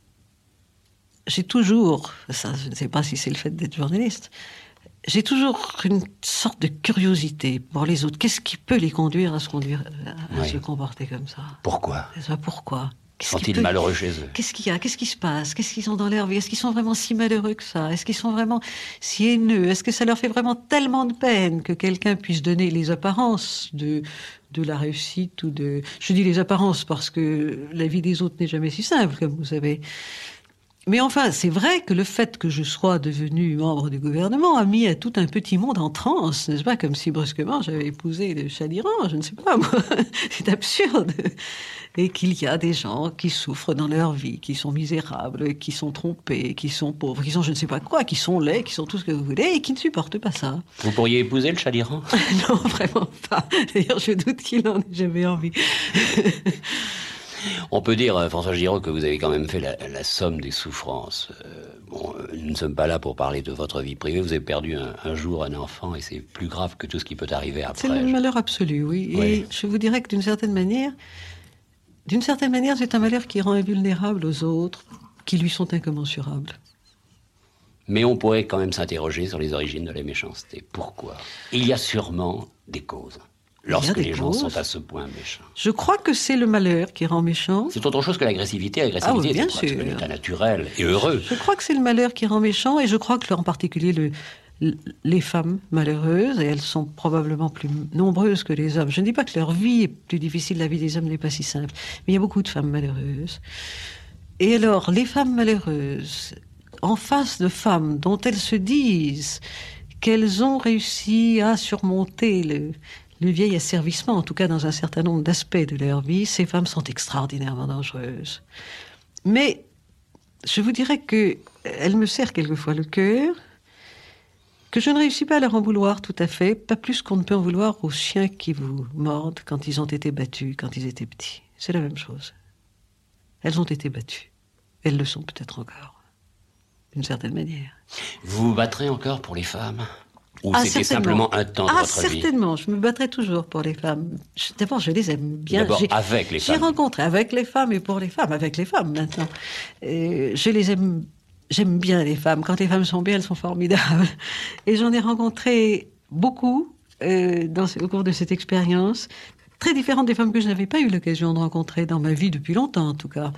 D: j'ai toujours, ça, je ne sais pas si c'est le fait d'être journaliste, j'ai toujours une sorte de curiosité pour les autres. Qu'est-ce qui peut les conduire à se conduire, à oui. se comporter comme ça?
C: Pourquoi?
D: Pourquoi?
C: Sont-ils peut... malheureux chez eux?
D: Qu'est-ce qu'il y a? Qu'est-ce qui se passe? Qu'est-ce qu'ils ont dans leur vie? Est-ce qu'ils sont vraiment si malheureux que ça? Est-ce qu'ils sont vraiment si haineux? Est-ce que ça leur fait vraiment tellement de peine que quelqu'un puisse donner les apparences de, de la réussite ou de... Je dis les apparences parce que la vie des autres n'est jamais si simple, comme vous savez. Mais enfin, c'est vrai que le fait que je sois devenu membre du gouvernement a mis à tout un petit monde en transe, n'est-ce pas? Comme si brusquement j'avais épousé le chat d'Iran, je ne sais pas, moi. C'est absurde. Et qu'il y a des gens qui souffrent dans leur vie, qui sont misérables, qui sont trompés, qui sont pauvres, qui sont je ne sais pas quoi, qui sont laids, qui sont tout ce que vous voulez, et qui ne supportent pas ça.
C: Vous pourriez épouser le chat d'Iran?
D: Non, vraiment pas. D'ailleurs, je doute qu'il en ait jamais envie.
C: On peut dire, François Giraud, que vous avez quand même fait la, la somme des souffrances. Euh, bon, nous ne sommes pas là pour parler de votre vie privée. Vous avez perdu un, un jour un enfant et c'est plus grave que tout ce qui peut arriver après.
D: C'est le malheur absolu, oui. oui. Et je vous dirais que d'une certaine manière, d'une certaine manière, c'est un malheur qui rend invulnérable aux autres, qui lui sont incommensurables.
C: Mais on pourrait quand même s'interroger sur les origines de la méchanceté. Pourquoi? Il y a sûrement des causes. Lorsque
D: il y a des
C: les gens
D: causes.
C: sont à ce point méchants.
D: Je crois que c'est le malheur qui rend méchant.
C: C'est autre chose que l'agressivité. L'agressivité
D: Ah oui, bien
C: est presque
D: sûr.
C: l'état naturel et heureux.
D: Je crois que c'est le malheur qui rend méchant, et je crois que en particulier le, le- les femmes malheureuses, et elles sont probablement plus nombreuses que les hommes. Je ne dis pas que leur vie est plus difficile, la vie des hommes n'est pas si simple, mais il y a beaucoup de femmes malheureuses. Et alors, les femmes malheureuses, en face de femmes dont elles se disent qu'elles ont réussi à surmonter le, le vieil asservissement, en tout cas dans un certain nombre d'aspects de leur vie, ces femmes sont extraordinairement dangereuses. Mais je vous dirais qu'elles me serrent quelquefois le cœur, que je ne réussis pas à leur en vouloir tout à fait, pas plus qu'on ne peut en vouloir aux chiens qui vous mordent quand ils ont été battus, quand ils étaient petits. C'est la même chose. Elles ont été battues. Elles le sont peut-être encore, d'une certaine manière.
C: Vous vous battrez encore pour les femmes? Ou
D: Ah,
C: c'était
D: certainement.
C: simplement un temps de
D: Ah,
C: votre vie?
D: certainement. Je me battrai toujours pour les femmes. Je- D'abord, je les aime bien.
C: D'abord
D: J'ai-
C: avec les
D: J'ai
C: femmes.
D: rencontré avec les femmes et pour les femmes, avec les femmes maintenant. Euh, je les aime. J'aime bien les femmes. Quand les femmes sont bien, elles sont formidables. Et j'en ai rencontré beaucoup euh, dans, au cours de cette expérience, très différentes des femmes que je n'avais pas eu l'occasion de rencontrer dans ma vie depuis longtemps, en tout cas.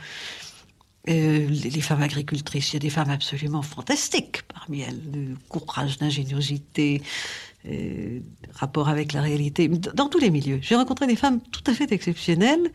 D: Euh, les, les femmes agricultrices, il y a des femmes absolument fantastiques parmi elles, de courage, d'ingéniosité, euh, rapport avec la réalité, dans tous les milieux. J'ai rencontré des femmes tout à fait exceptionnelles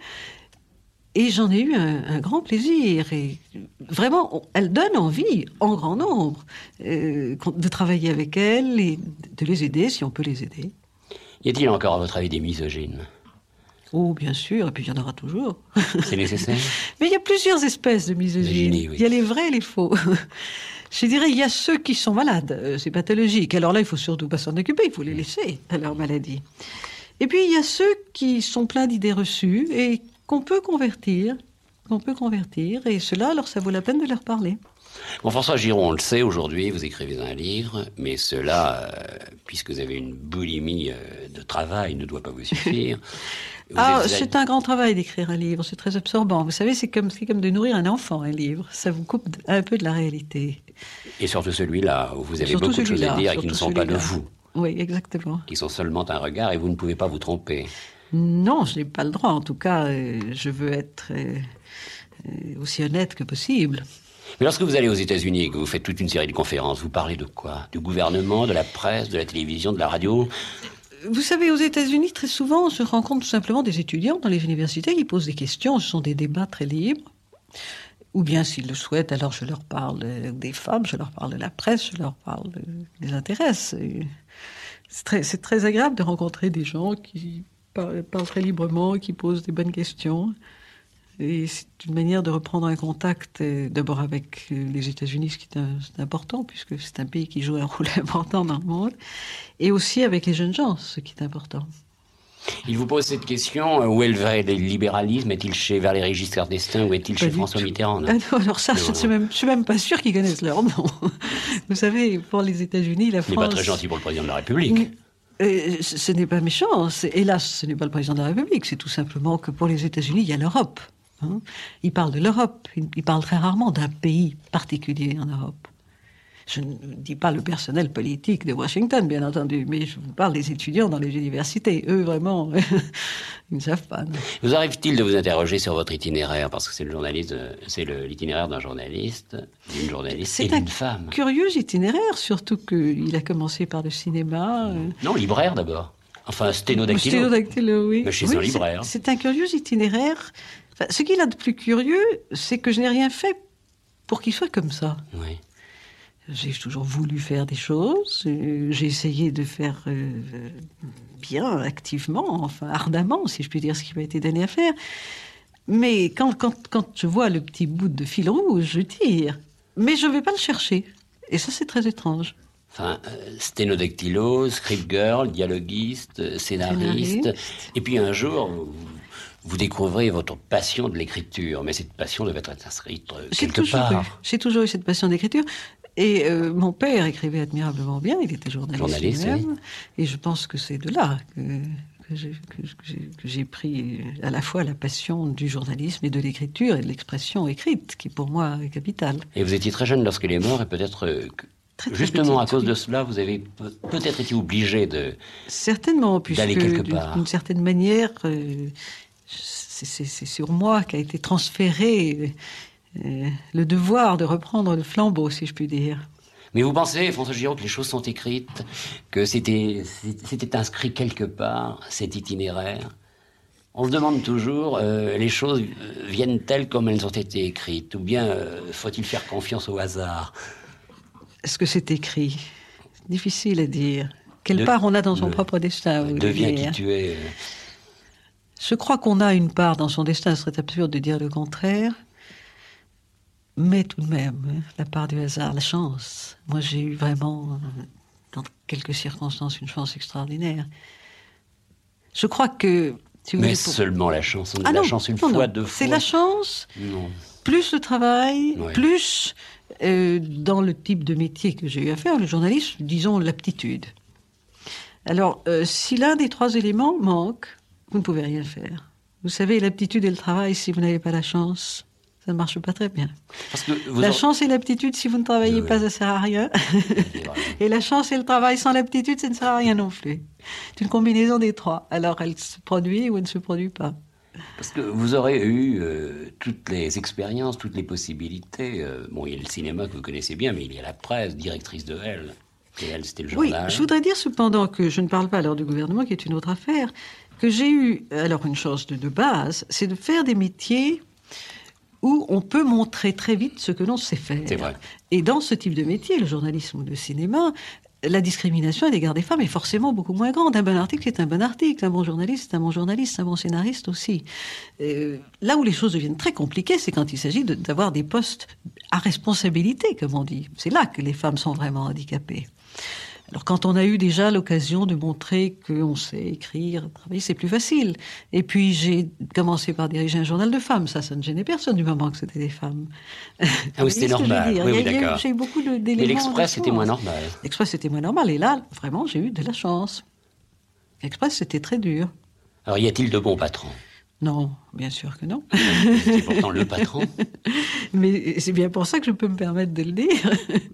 D: et j'en ai eu un, un grand plaisir. Et vraiment, on- elles donnent envie, en grand nombre, euh, de travailler avec elles et de les aider si on peut les aider.
C: Y a-t-il encore, à votre avis, des misogynes?
D: Oh, bien sûr, et puis il y en aura toujours.
C: C'est nécessaire?
D: Mais il y a plusieurs espèces de misogynes.
C: Misogynie, oui.
D: Il y a les vrais et les faux. Je dirais, il y a ceux qui sont malades, euh, c'est pathologique. Alors là, il faut surtout pas s'en occuper, il faut les laisser à leur maladie. Et puis, il y a ceux qui sont pleins d'idées reçues et qu'on peut convertir, qu'on peut convertir, et cela, alors ça vaut la peine de leur parler.
C: Bon, François Giron, on le sait, aujourd'hui, vous écrivez un livre, mais cela, euh, puisque vous avez une boulimie euh, de travail, ne doit pas vous suffire. Vous
D: Ah,
C: êtes-
D: c'est un grand travail d'écrire un livre, c'est très absorbant. Vous savez, c'est comme, c'est comme de nourrir un enfant, un livre. Ça vous coupe d- un peu de la réalité.
C: Et surtout celui-là, où vous avez
D: Surtout
C: beaucoup de choses à
D: celui-là,
C: dire et qui ne
D: surtout
C: sont pas de
D: celui-là.
C: vous,
D: Oui, exactement.
C: qui sont seulement un regard, et vous ne pouvez pas vous tromper.
D: Non, je n'ai pas le droit. En tout cas, euh, je veux être euh, euh, aussi honnête que possible.
C: Mais lorsque vous allez aux États-Unis et que vous faites toute une série de conférences, vous parlez de quoi? Du gouvernement, de la presse, de la télévision, de la radio?
D: Vous savez, aux États-Unis, très souvent, on se rencontre tout simplement des étudiants dans les universités qui posent des questions. Ce sont des débats très libres. Ou bien, s'ils le souhaitent, alors je leur parle euh, des femmes, je leur parle de la presse, je leur parle euh, des intéresse. Et C'est très, c'est très agréable de rencontrer des gens qui parlent, parlent très librement, qui posent des bonnes questions. Et c'est une manière de reprendre un contact, euh, d'abord avec euh, les États-Unis, ce qui est, un- c'est important, puisque c'est un pays qui joue un rôle important dans le monde, et aussi avec les jeunes gens, ce qui est important.
C: Il vous pose cette question, euh, où est le vrai libéralisme? Est-il chez Valéry Giscard d'Estaing ou est-il
D: Pas
C: chez
D: du
C: François
D: tout.
C: Mitterrand? non
D: Ah non, alors ça,
C: Non,
D: je ne
C: non.
D: suis même, je suis même pas sûre qu'ils connaissent leur nom. Vous savez, pour les États-Unis, la
C: Ce n'est
D: France...
C: pas très gentil pour le président de la République.
D: Euh, ce ce n'est pas méchant. C'est- Hélas, ce n'est pas le président de la République. C'est tout simplement que pour les États-Unis, il y a l'Europe. Hein. Ils parlent de l'Europe. Ils, ils parlent très rarement d'un pays particulier en Europe. Je ne dis pas le personnel politique de Washington, bien entendu, mais je vous parle des étudiants dans les universités. Eux, vraiment, ils ne savent pas. Non.
C: Vous arrive-t-il de vous interroger sur votre itinéraire? Parce que c'est le journaliste, euh, c'est le- l'itinéraire d'un journaliste, d'une journaliste et
D: C'est un
C: d'une femme.
D: curieux itinéraire, surtout qu'il a commencé par le cinéma. euh,
C: Non, libraire d'abord. Enfin, sténodactylo.
D: Sténodactylo, oui.
C: Mais chez
D: Oui,
C: un
D: c'est-
C: libraire.
D: C'est un curieux itinéraire. Enfin, ce qu'il a de plus curieux, c'est que je n'ai rien fait pour qu'il soit comme ça.
C: Oui.
D: J'ai toujours voulu faire des choses. euh, J'ai essayé de faire euh, bien, activement, enfin ardemment, si je puis dire, ce qui m'a été donné à faire. Mais quand, quand, quand je vois le petit bout de fil rouge, je tire. Mais je ne vais pas le chercher. Et ça, c'est très étrange.
C: Enfin, euh, sténodactylo, script girl, dialoguiste, euh, scénariste.
D: Scénariste.
C: Et puis un jour, vous, vous découvrez votre passion de l'écriture. Mais cette passion devait être inscrite euh,
D: J'ai
C: quelque
D: toujours, eu,
C: part.
D: j'ai toujours eu cette passion d'écriture. Et euh, mon père écrivait admirablement bien, il était journaliste,
C: Journaliste,
D: lui-même. Et je pense que c'est de là que, que, j'ai, que, que j'ai, que j'ai pris à la fois la passion du journalisme et de l'écriture et de l'expression écrite, qui pour moi est capitale.
C: Et vous étiez très jeune lorsqu'il est mort, et peut-être euh, que
D: Très, très
C: Justement,
D: petite,
C: à cause
D: oui.
C: de cela, vous avez peut-être été obligé de...
D: Certainement, puisque
C: d'aller quelque
D: d'une
C: part.
D: d'une certaine manière, euh, c'est c'est- c'est sur moi qu'a été transféré euh, le devoir de reprendre le flambeau, si je puis dire.
C: Mais vous pensez, François Giraud, que les choses sont écrites, que c'était c'était inscrit quelque part, cet itinéraire? On se demande toujours, euh, les choses euh, viennent-elles comme elles ont été écrites? Ou bien euh, faut-il faire confiance au hasard?
D: Est-ce que c'est écrit? Difficile à dire. Quelle
C: De-
D: part on a dans son
C: de-
D: propre destin, vous voulez
C: Deviens
D: dire.
C: qui tu es.
D: Je crois qu'on a une part dans son destin, ce serait absurde de dire le contraire. Mais tout de même, hein, la part du hasard, la chance. Moi, j'ai eu vraiment, euh, dans quelques circonstances, une chance extraordinaire. Je crois que... Si vous
C: Mais
D: voulez, pour-
C: seulement la chance. On a
D: Ah
C: la
D: non,
C: chance une
D: non,
C: fois,
D: non.
C: deux
D: C'est
C: fois.
D: la chance,
C: Non.
D: plus le travail,
C: Ouais.
D: plus, euh, dans le type de métier que j'ai eu à faire, le journalisme, disons l'aptitude. Alors, euh, si l'un des trois éléments manque, vous ne pouvez rien faire. Vous savez, l'aptitude et le travail, si vous n'avez pas la chance, ça ne marche pas très bien.
C: Parce que vous
D: La
C: en-
D: chance et l'aptitude, si vous ne travaillez
C: Oui.
D: pas, ça ne sert à rien. Et la chance et le travail sans l'aptitude, ça ne sert à rien non plus. C'est une combinaison des trois. Alors, elle se produit ou elle ne se produit pas.
C: Parce que vous aurez eu euh, toutes les expériences, toutes les possibilités. euh, bon, il y a le cinéma que vous connaissez bien, mais il y a la presse, directrice de Elle. Et Elle, c'était le
D: Oui,
C: journal.
D: je voudrais dire cependant que je ne parle pas alors du gouvernement, qui est une autre affaire, que j'ai eu, alors une chance de, de base, c'est de faire des métiers où on peut montrer très vite ce que l'on sait faire.
C: C'est vrai.
D: Et dans ce type de métier, le journalisme ou le cinéma, la discrimination à l'égard des femmes est forcément beaucoup moins grande. Un bon article est un bon article, un bon journaliste est un bon journaliste, un bon scénariste aussi. Euh, là où les choses deviennent très compliquées, c'est quand il s'agit de- d'avoir des postes à responsabilité, comme on dit. C'est là que les femmes sont vraiment handicapées. Alors quand on a eu déjà l'occasion de montrer qu'on sait écrire, travailler, c'est plus facile. Et puis j'ai commencé par diriger un journal de femmes, ça, ça ne gênait personne du moment que c'était des femmes.
C: Ah oui, c'était
D: Vous voyez ce que je veux
C: normal.
D: dire?
C: Oui,
D: Il y a-
C: oui,
D: il y a eu-
C: d'accord.
D: J'ai eu beaucoup de-
C: Mais
D: d'éléments.
C: l'Express,
D: de
C: c'était moins
D: choses.
C: normal.
D: L'Express, c'était moins normal. Et là, vraiment, j'ai eu de la chance. L'Express, c'était très dur.
C: Alors, y a-t-il de bons patrons?
D: Non, bien sûr que non.
C: C'est pourtant le patron.
D: Mais c'est bien pour ça que je peux me permettre de le dire.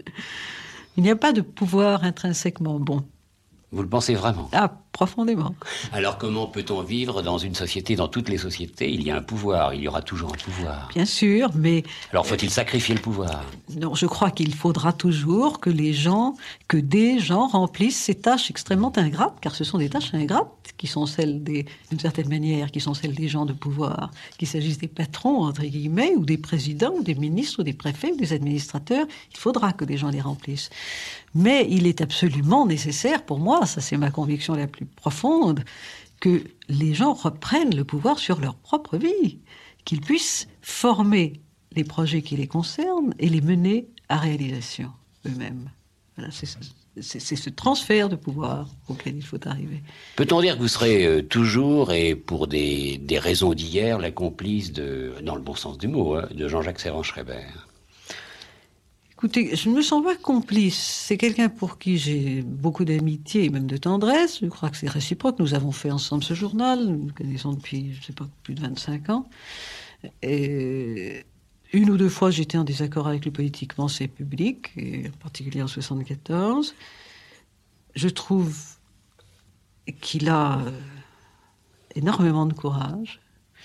D: Il n'y a pas de pouvoir intrinsèquement bon.
C: Vous le pensez vraiment?
D: Ah, profondément.
C: Alors, comment peut-on vivre dans une société, dans toutes les sociétés? Il y a un pouvoir, il y aura toujours un pouvoir.
D: Bien sûr, mais
C: Alors, faut-il sacrifier le pouvoir?
D: non, je crois qu'il faudra toujours que les gens, que des gens remplissent ces tâches extrêmement ingrates, car ce sont des tâches ingrates qui sont celles des, d'une certaine manière, qui sont celles des gens de pouvoir, qu'il s'agisse des patrons, entre guillemets, ou des présidents, ou des ministres, ou des préfets, ou des administrateurs, il faudra que des gens les remplissent. Mais il est absolument nécessaire pour moi, ça c'est ma conviction la plus profonde, que les gens reprennent le pouvoir sur leur propre vie, qu'ils puissent former les projets qui les concernent et les mener à réalisation eux-mêmes. Voilà, c'est, c'est, c'est ce transfert de pouvoir auquel il faut arriver.
C: Peut-on dire que vous serez euh, toujours, et pour des, des raisons d'hier, la complice de, dans le bon sens du mot, hein, de Jean-Jacques Servan-Schreiber?
D: Écoutez, je ne me sens pas complice. C'est quelqu'un pour qui j'ai beaucoup d'amitié et même de tendresse. Je crois que c'est réciproque. Nous avons fait ensemble ce journal. Nous nous connaissons depuis, je ne sais pas, plus de vingt-cinq ans. Et une ou deux fois, j'étais en désaccord avec lui politiquement, c'est public, et en particulier en soixante-quatorze. Je trouve qu'il a euh, énormément de courage,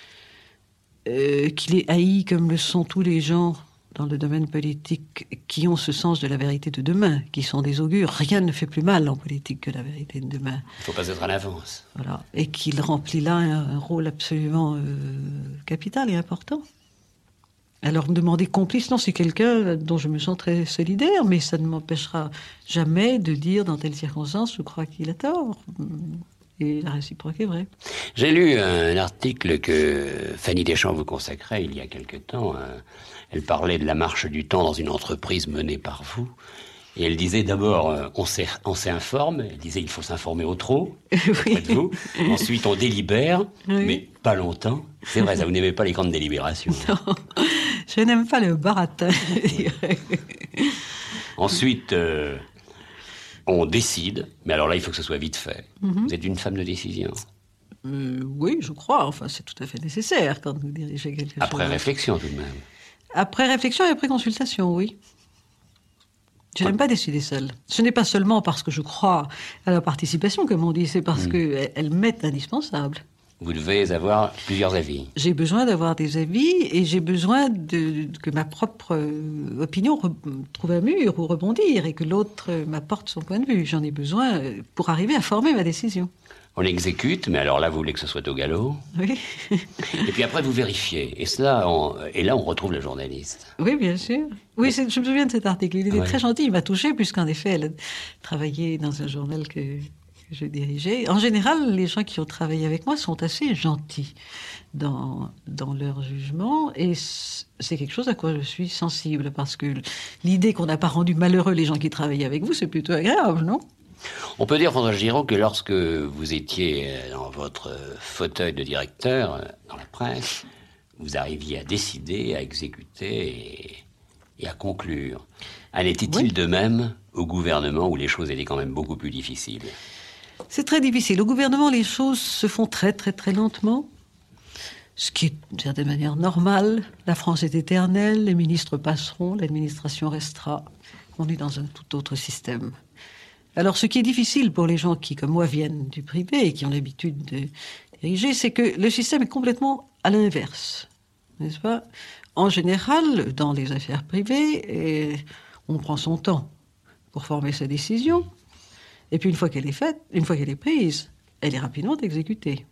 D: euh, qu'il est haï comme le sont tous les gens dans le domaine politique qui ont ce sens de la vérité de demain, qui sont des augures. Rien ne fait plus mal en politique que la vérité de demain.
C: Il ne faut pas être à l'avance.
D: Voilà. Et qu'il remplit là un, un rôle absolument euh, capital et important. Alors me demander complice, non, c'est quelqu'un dont je me sens très solidaire, mais ça ne m'empêchera jamais de dire dans telle circonstance, je crois qu'il a tort. Et la réciproque est vraie.
C: J'ai lu un article que Fanny Deschamps vous consacrait il y a quelque temps. euh, Elle parlait de la marche du temps dans une entreprise menée par vous. Et elle disait d'abord, euh, on, s'est- on s'informe. Elle disait, il faut s'informer au trop, auprès de vous. Ensuite, on délibère,
D: Oui.
C: mais pas longtemps. C'est vrai, ça, vous n'aimez pas les grandes délibérations.
D: Non, je n'aime pas le baratin. je dirais.
C: Ensuite, euh, on décide. Mais alors là, il faut que ce soit vite fait. Vous êtes une femme de décision.
D: Euh, oui, je crois. Enfin, c'est tout à fait nécessaire quand vous dirigez quelque chose.
C: Après réflexion, tout de même.
D: Après réflexion et après consultation, oui. Je n'aime pas décider seule. Ce n'est pas seulement parce que je crois à la participation, comme on dit, c'est parce mmh. qu'elle m'est indispensable.
C: Vous devez avoir plusieurs avis.
D: J'ai besoin d'avoir des avis et j'ai besoin de, que ma propre opinion re, trouve un mur ou rebondir et que l'autre m'apporte son point de vue. J'en ai besoin pour arriver à former ma décision.
C: On l'exécute, mais alors là, vous voulez que ce soit au galop.
D: Oui.
C: Et puis après, vous vérifiez. Et, cela, on, et là, on retrouve le journaliste.
D: Oui, bien sûr. Oui, c'est, je me souviens de cet article. Il était ouais. très gentil, il m'a touché, puisqu'en effet, elle a travaillé dans un journal que... que je dirigeais. En général, les gens qui ont travaillé avec moi sont assez gentils dans, dans leur jugement et c'est quelque chose à quoi je suis sensible parce que l'idée qu'on n'a pas rendu malheureux les gens qui travaillent avec vous, c'est plutôt agréable, non ?
C: On peut dire, François Giraud, que lorsque vous étiez dans votre fauteuil de directeur dans la presse, vous arriviez à décider, à exécuter et, et à conclure. En était-il oui. de même au gouvernement où les choses étaient quand même beaucoup plus difficiles ?
D: C'est très difficile. Au gouvernement, les choses se font très, très, très lentement. Ce qui est, d'une certaine manière, normal. La France est éternelle, les ministres passeront, l'administration restera. On est dans un tout autre système. Alors, ce qui est difficile pour les gens qui, comme moi, viennent du privé et qui ont l'habitude de diriger, c'est que le système est complètement à l'inverse. N'est-ce pas ? En général, dans les affaires privées, on prend son temps pour former sa décision. Et puis une fois qu'elle est faite, une fois qu'elle est prise, elle est rapidement exécutée.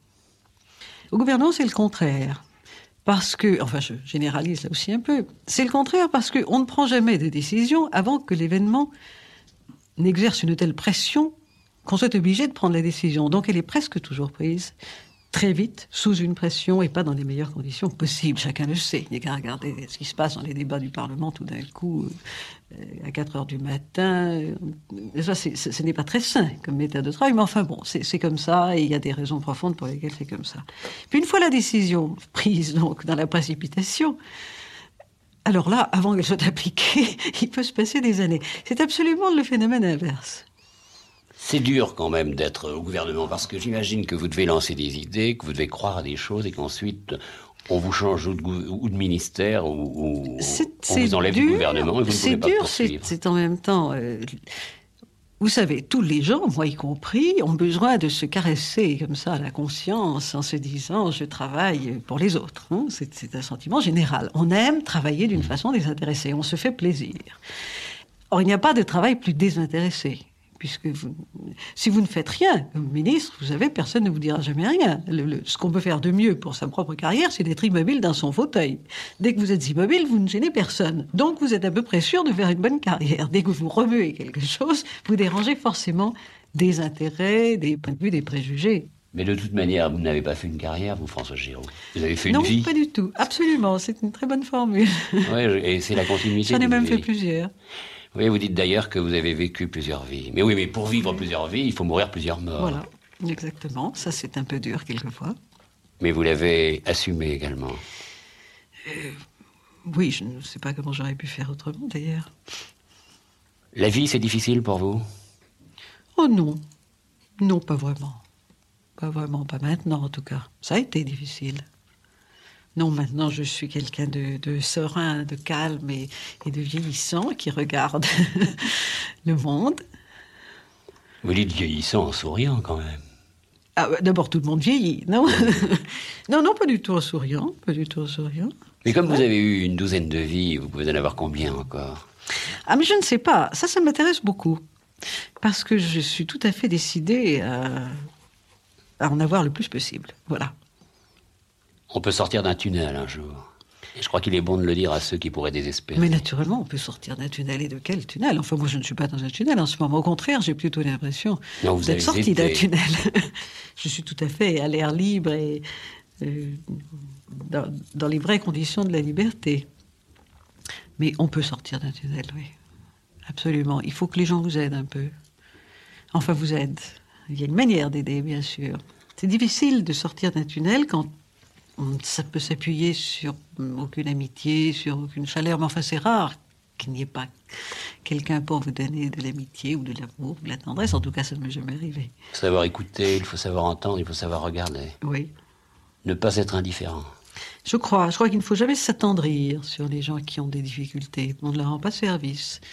D: Au gouvernement, c'est le contraire. Parce que, enfin je généralise là aussi un peu, c'est le contraire parce qu'on ne prend jamais de décision avant que l'événement n'exerce une telle pression qu'on soit obligé de prendre la décision. Donc elle est presque toujours prise très vite, sous une pression et pas dans les meilleures conditions possibles. Chacun le sait. Il n'y a qu'à regarder ce qui se passe dans les débats du Parlement tout d'un coup, euh, à quatre heures du matin. Ça, c'est, ce n'est pas très sain comme méthode de travail, mais enfin bon, c'est, c'est comme ça et il y a des raisons profondes pour lesquelles c'est comme ça. Puis une fois la décision prise, donc, dans la précipitation, alors là, avant qu'elle soit appliquée, il peut se passer des années. C'est absolument le phénomène inverse.
C: C'est dur quand même d'être au gouvernement, parce que j'imagine que vous devez lancer des idées, que vous devez croire à des choses, et qu'ensuite on vous change ou de, ou de ministère, ou, ou
D: c'est,
C: on
D: c'est
C: vous enlève
D: dur,
C: du gouvernement, et vous ne pouvez pas
D: dur,
C: poursuivre.
D: C'est, c'est en même temps... Euh, vous savez, tous les gens, moi y compris, ont besoin de se caresser comme ça à la conscience, en se disant « je travaille pour les autres hein ». C'est, c'est un sentiment général. On aime travailler d'une façon désintéressée, on se fait plaisir. Or, il n'y a pas de travail plus désintéressé. Puisque vous, si vous ne faites rien comme ministre, vous savez, personne ne vous dira jamais rien. Le, le, ce qu'on peut faire de mieux pour sa propre carrière, c'est d'être immobile dans son fauteuil. Dès que vous êtes immobile, vous ne gênez personne. Donc vous êtes à peu près sûr de faire une bonne carrière. Dès que vous remuez quelque chose, vous dérangez forcément des intérêts, des points de vue, des préjugés.
C: Mais de toute manière, vous n'avez pas fait une carrière, vous, François Giraud. Vous avez fait
D: non,
C: une vie.
D: Non, pas du tout. Absolument, c'est une très bonne formule.
C: Oui, et c'est la continuité.
D: J'en ai même
C: vie.
D: fait plusieurs.
C: Oui, vous dites d'ailleurs que vous avez vécu plusieurs vies. Mais oui, mais pour vivre plusieurs vies, il faut mourir plusieurs morts.
D: Voilà, exactement. Ça, c'est un peu dur quelquefois.
C: Mais vous l'avez assumé également.
D: Euh, oui, je ne sais pas comment j'aurais pu faire autrement, d'ailleurs.
C: La vie, c'est difficile pour vous ?
D: Oh non. Non, pas vraiment. Pas vraiment, pas maintenant en tout cas. Ça a été difficile. Non, maintenant, je suis quelqu'un de, de serein, de calme et, et de vieillissant qui regarde le monde.
C: Vous dites vieillissant en souriant, quand même.
D: Ah, d'abord, tout le monde vieillit, non ? Non, non, pas du tout en souriant, pas du tout en souriant.
C: Mais comme vous avez eu une douzaine de vies, vous pouvez en avoir combien encore ?
D: Ah, mais je ne sais pas. Ça, ça m'intéresse beaucoup. Parce que je suis tout à fait décidée à, à en avoir le plus possible. Voilà.
C: On peut sortir d'un tunnel un jour. Et je crois qu'il est bon de le dire à ceux qui pourraient désespérer.
D: Mais naturellement, on peut sortir d'un tunnel. Et de quel tunnel ? Enfin, moi, je ne suis pas dans un tunnel en ce moment. Au contraire, j'ai plutôt l'impression
C: non, vous
D: d'être sortie
C: été...
D: d'un tunnel. Je suis tout à fait à l'air libre et euh, dans, dans les vraies conditions de la liberté. Mais on peut sortir d'un tunnel, oui. Absolument. Il faut que les gens vous aident un peu. Enfin, vous aident. Il y a une manière d'aider, bien sûr. C'est difficile de sortir d'un tunnel quand ça peut s'appuyer sur aucune amitié, sur aucune chaleur, mais enfin c'est rare qu'il n'y ait pas quelqu'un pour vous donner de l'amitié ou de l'amour ou de la tendresse. En tout cas, ça ne m'est jamais arrivé.
C: Il faut savoir écouter, il faut savoir entendre, il faut savoir regarder.
D: Oui.
C: Ne pas être indifférent.
D: Je crois, je crois qu'il ne faut jamais s'attendrir sur les gens qui ont des difficultés. On ne leur rend pas service.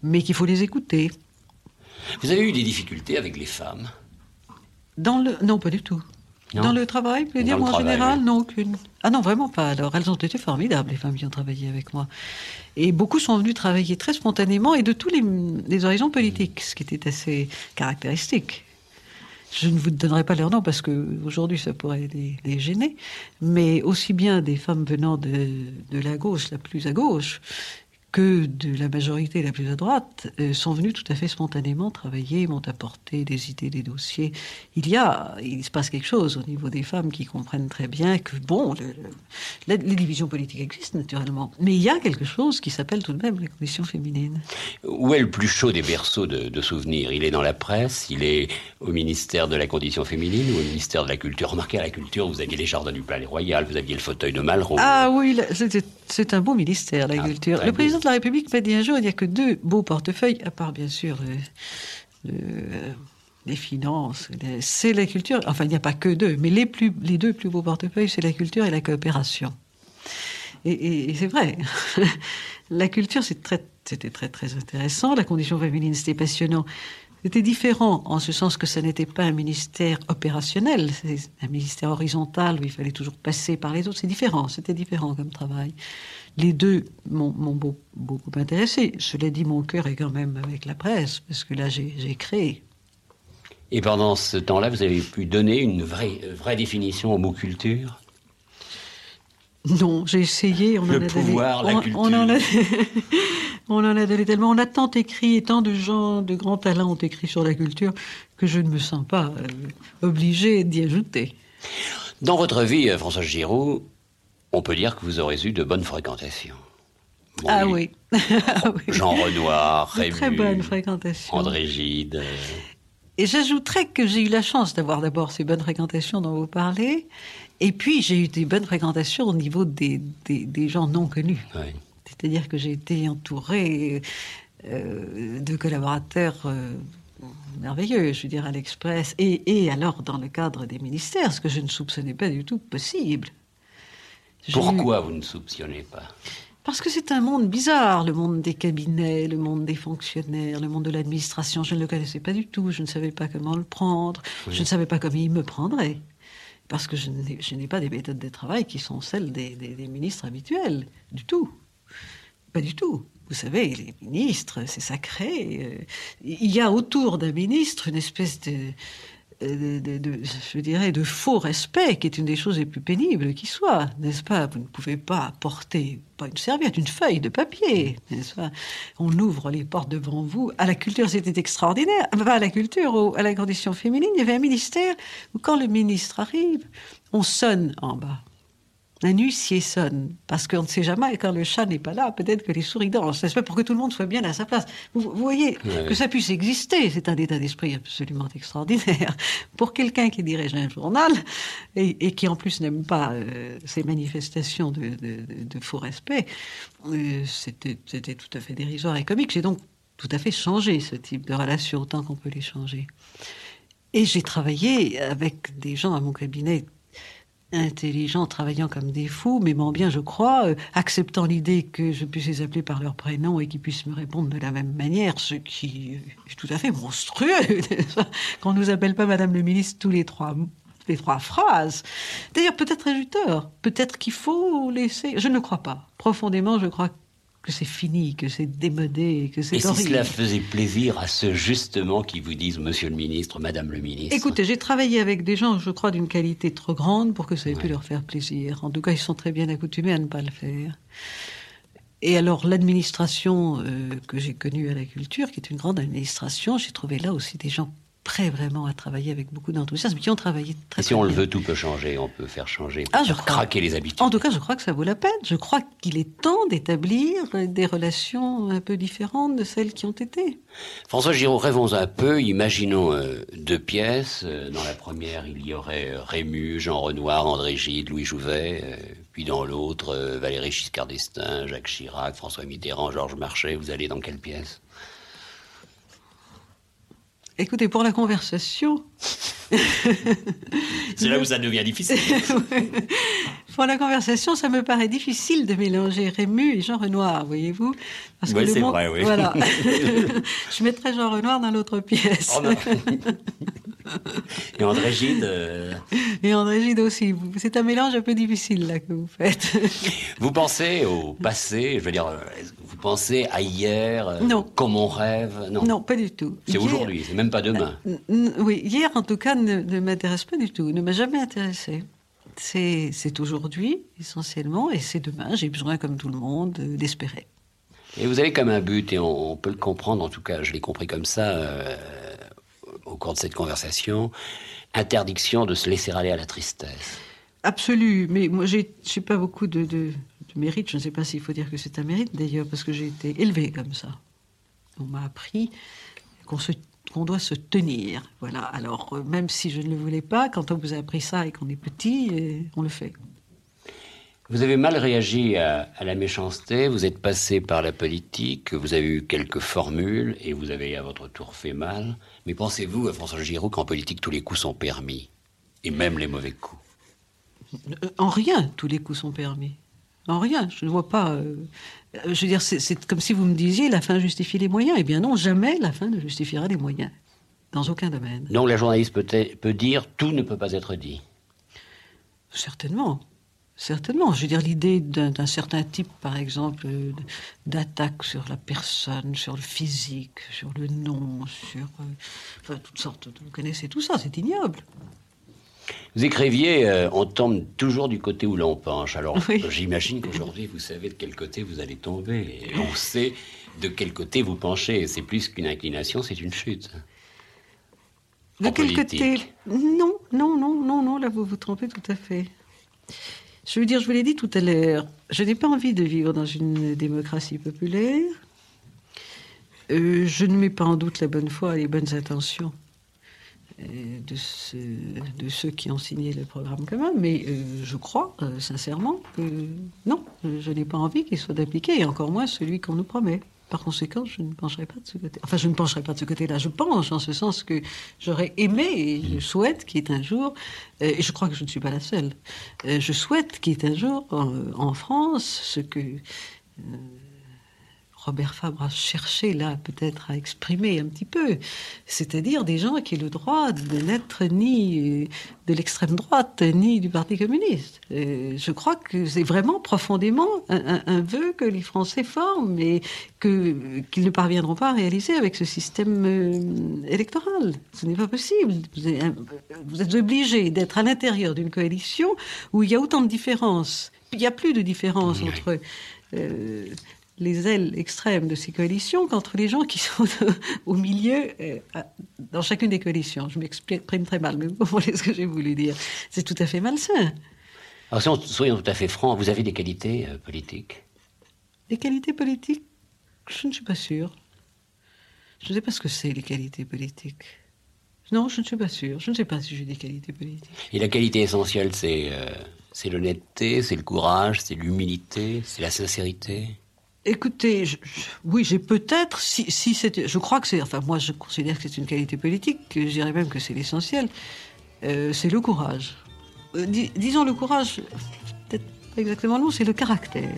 D: mais qu'il faut les écouter.
C: Vous avez eu des difficultés avec les femmes?
D: Dans le... Non, pas du tout.
C: Non.
D: Dans le travail, vous voulez dire,
C: Dans le
D: moi, en
C: travail,
D: général,
C: oui.
D: non, aucune. Ah non, vraiment pas. Alors, elles ont été formidables, les femmes qui ont travaillé avec moi. Et beaucoup sont venues travailler très spontanément et de tous les, les horizons politiques, ce qui était assez caractéristique. Je ne vous donnerai pas leur nom parce qu'aujourd'hui, ça pourrait les, les gêner. Mais aussi bien des femmes venant de, de la gauche, la plus à gauche, que de la majorité la plus à droite, euh, sont venus tout à fait spontanément travailler, m'ont apporté des idées, des dossiers. Il y a, il se passe quelque chose au niveau des femmes qui comprennent très bien que, bon, le, le, la, les divisions politiques existent naturellement, mais il y a quelque chose qui s'appelle tout de même la condition féminine.
C: Où est le plus chaud des berceaux de, de souvenirs? Il est dans la presse, il est au ministère de la Condition féminine ou au ministère de la Culture? Remarquez, à la Culture, vous aviez les jardins du Palais Royal, vous aviez le fauteuil de Malraux.
D: Ah oui, là, c'est, c'est un beau ministère, la
C: Ah,
D: Culture.
C: très
D: Le
C: beau.
D: président de la République m'a dit un jour, il n'y a que deux beaux portefeuilles, à part bien sûr le, le, les finances, les- c'est la culture. Enfin, il n'y a pas que deux, mais les, plus, les deux plus beaux portefeuilles, c'est la culture et la coopération. Et, et- et c'est vrai. La culture, c'est très, c'était très très intéressant. La condition féminine, c'était passionnant. C'était différent en ce sens que ça n'était pas un ministère opérationnel, c'est un ministère horizontal où il fallait toujours passer par les autres. C'est différent, c'était différent comme travail. Les deux m'ont, m'ont beau- beaucoup intéressé. Cela dit, mon cœur est quand même avec la presse, parce que là, j'ai, j'ai créé.
C: Et pendant ce temps-là, vous avez pu donner une vraie, vraie définition au mot culture?
D: Non, j'ai essayé. On
C: Le
D: en a
C: pouvoir,
D: donné,
C: la
D: on,
C: culture.
D: on en a, on en a donné tellement. On a tant écrit et tant de gens de grands talents ont écrit sur la culture que je ne me sens pas euh, obligée d'y ajouter.
C: Dans votre vie, euh, Françoise Giroud, on peut dire que vous aurez eu de bonnes fréquentations. Bon,
D: Ah
C: il-
D: oui. Ah oui.
C: Jean Renoir,
D: De
C: Rému,
D: très bonnes fréquentations.
C: André Gide. euh,
D: Et j'ajouterais que j'ai eu la chance d'avoir d'abord ces bonnes fréquentations dont vous parlez, et puis j'ai eu des bonnes fréquentations au niveau des, des, des gens non connus.
C: ouais.
D: C'est-à-dire que j'ai été entourée euh, de collaborateurs euh, merveilleux, je veux dire, à l'Express, et, et alors dans le cadre des ministères, ce que je ne soupçonnais pas du tout possible. J'ai eu-
C: Pourquoi vous ne soupçonnez pas?
D: Parce que c'est un monde bizarre, le monde des cabinets, le monde des fonctionnaires, le monde de l'administration. Je ne le connaissais pas du tout, je ne savais pas comment le prendre,
C: Oui.
D: je ne savais pas comment il me prendrait. Parce que je n'ai, je n'ai pas des méthodes de travail qui sont celles des, des- des ministres habituels, du tout. Pas du tout. Vous savez, les ministres, c'est sacré. Euh, Il y a autour d'un ministre une espèce de, de, de- de- je dirais, de faux respect, qui est une des choses les plus pénibles qui soit, n'est-ce pas? Vous ne pouvez pas porter, pas une serviette, une feuille de papier, n'est-ce pas? On ouvre les portes devant vous. À la culture, c'était extraordinaire. Pas à la culture, au- à la condition féminine, il y avait un ministère où quand le ministre arrive, on sonne en bas. Un huissier sonne, parce qu'on ne sait jamais, quand le chat n'est pas là, peut-être que les souris dansent, n'est-ce pas, pour que tout le monde soit bien à sa place. Vous, vous voyez,
C: Ouais.
D: que ça puisse exister, c'est un état d'esprit absolument extraordinaire. Pour quelqu'un qui dirige un journal, et, et qui en plus n'aime pas euh, ces manifestations de, de- de- de faux respect, euh, c'était, c'était tout à fait dérisoire et comique. J'ai donc tout à fait changé ce type de relation, autant qu'on peut les changer. Et j'ai travaillé avec des gens à mon cabinet intelligents, travaillant comme des fous, m'aimant bien, je crois, euh, acceptant l'idée que je puisse les appeler par leur prénom et qu'ils puissent me répondre de la même manière, ce qui est tout à fait monstrueux, n'est-ce pas, qu'on ne nous appelle pas Madame le ministre tous les trois les trois phrases. D'ailleurs, peut-être ai-je eu tort, peut-être qu'il faut laisser... Je ne crois pas. Profondément, je crois que c'est fini, que c'est démodé, que c'est
C: Et si
D: horrible.
C: cela faisait plaisir à ceux justement qui vous disent Monsieur le ministre, Madame le ministre?
D: Écoutez, j'ai travaillé avec des gens, je crois, d'une qualité trop grande pour que ça ait pu
C: Ouais.
D: leur faire plaisir. En tout cas, ils sont très bien accoutumés à ne pas le faire. Et alors, l'administration euh, que j'ai connue à la culture, qui est une grande administration, j'ai trouvé là aussi des gens prêts vraiment à travailler avec beaucoup d'enthousiasme, qui ont travaillé très,
C: Et si
D: très
C: on le
D: bien.
C: veut, tout peut changer, on peut faire changer,
D: Ah, je
C: faire
D: crois.
C: craquer les habitudes.
D: En tout cas, je crois que ça vaut la peine. Je crois qu'il est temps d'établir des relations un peu différentes de celles qui ont été.
C: François Giroud, rêvons un peu, imaginons euh, deux pièces. Euh, dans la première, il y aurait euh, Rému, Jean Renoir, André Gide, Louis Jouvet. Euh, puis dans l'autre, euh, Valéry Giscard d'Estaing, Jacques Chirac, François Mitterrand, Georges Marchais. Vous allez dans quelle pièce?
D: Écoutez, pour la conversation...
C: C'est là où ça devient difficile.
D: Pour la conversation, ça me paraît difficile de mélanger Rému et Jean Renoir, voyez-vous.
C: Parce oui, que c'est monde... vrai, oui.
D: Voilà. Je mettrais Jean Renoir dans l'autre pièce. Oh,
C: et André Gide euh...
D: Et André Gide aussi. C'est un mélange un peu difficile, là, que vous faites.
C: Vous pensez au passé, je veux dire, vous pensez à hier,
D: non.
C: Comme on rêve? Non,
D: non, pas du tout.
C: C'est hier... aujourd'hui, c'est même pas demain.
D: Euh, oui, hier, en tout cas, ne, ne m'intéresse pas du tout, ne m'a jamais intéressé. C'est, c'est aujourd'hui, essentiellement, et c'est demain. J'ai besoin, comme tout le monde, d'espérer.
C: Et vous avez comme un but, et on, on peut le comprendre, en tout cas, je l'ai compris comme ça euh, au cours de cette conversation, interdiction de se laisser aller à la tristesse.
D: Absolue, mais moi, j'ai, j'ai pas beaucoup de, de, de mérite. Je ne sais pas s'il faut dire que c'est un mérite, d'ailleurs, parce que j'ai été élevée comme ça. On m'a appris qu'on se qu'on doit se tenir. Voilà. Alors, euh, même si je ne le voulais pas, quand on vous a appris ça et qu'on est petit, euh, on le fait.
C: Vous avez mal réagi à, à la méchanceté, vous êtes passé par la politique, vous avez eu quelques formules et vous avez à votre tour fait mal. Mais pensez-vous, à François Giroud, qu'en politique, tous les coups sont permis? Et même les mauvais coups?
D: En rien, tous les coups sont permis. En rien. Je ne vois pas... Euh... Je veux dire, c'est, c'est comme si vous me disiez la fin justifie les moyens. Eh bien non, jamais la fin ne justifiera les moyens. Dans aucun domaine.
C: Donc la journaliste peut, peut dire tout ne peut pas être dit.
D: Certainement. Certainement. Je veux dire, l'idée d'un, d'un certain type, par exemple, d'attaque sur la personne, sur le physique, sur le nom, sur... Euh, enfin, toutes sortes... Vous connaissez tout ça, c'est ignoble.
C: Vous écriviez, euh, on tombe toujours du côté où l'on penche. Alors,
D: oui.
C: J'imagine qu'aujourd'hui, vous savez de quel côté vous allez tomber. Et on sait de quel côté vous penchez. C'est plus qu'une inclination, c'est une chute.
D: De en quel politique. Côté? Non, non, non, non, non, là, vous vous trompez tout à fait. Je veux dire, je vous l'ai dit tout à l'heure, je n'ai pas envie de vivre dans une démocratie populaire. Euh, je ne mets pas en doute la bonne foi et les bonnes intentions De, ce, de ceux qui ont signé le programme commun, mais euh, je crois euh, sincèrement que non, je n'ai pas envie qu'il soit appliqué, et encore moins celui qu'on nous promet. Par conséquent, je ne pencherai pas de ce côté. Enfin, je ne pencherai pas de ce côté-là. Je penche en ce sens que j'aurais aimé et je souhaite qu'il y ait un jour, euh, et je crois que je ne suis pas la seule, euh, je souhaite qu'il y ait un jour euh, en France ce que euh, Robert Fabre a cherché là peut-être à exprimer un petit peu, c'est-à-dire des gens qui aient le droit de n'être ni de l'extrême droite ni du Parti communiste. Et je crois que c'est vraiment profondément un, un, un vœu que les Français forment et que, qu'ils ne parviendront pas à réaliser avec ce système euh, électoral. Ce n'est pas possible. Vous êtes, vous êtes obligés d'être à l'intérieur d'une coalition où il y a autant de différences. Il n'y a plus de différence entre... Euh, les ailes extrêmes de ces coalitions qu'entre les gens qui sont au milieu euh, dans chacune des coalitions. Je m'exprime très mal, mais vous comprenez ce que j'ai voulu dire. C'est tout à fait malsain.
C: Alors, soyons tout à fait francs, vous avez des qualités euh, politiques?
D: Des qualités politiques? Je ne suis pas sûre. Je ne sais pas ce que c'est, les qualités politiques. Non, je ne suis pas sûre. Je ne sais pas si j'ai des qualités politiques.
C: Et la qualité essentielle, c'est, euh, c'est l'honnêteté, c'est le courage, c'est l'humilité, c'est la sincérité?
D: Écoutez, je, je, oui, j'ai peut-être, si, si c'est, je crois que c'est, enfin moi je considère que c'est une qualité politique, que je dirais même que c'est l'essentiel, euh, c'est le courage. Euh, dis, disons le courage, peut-être pas exactement le mot, c'est le caractère.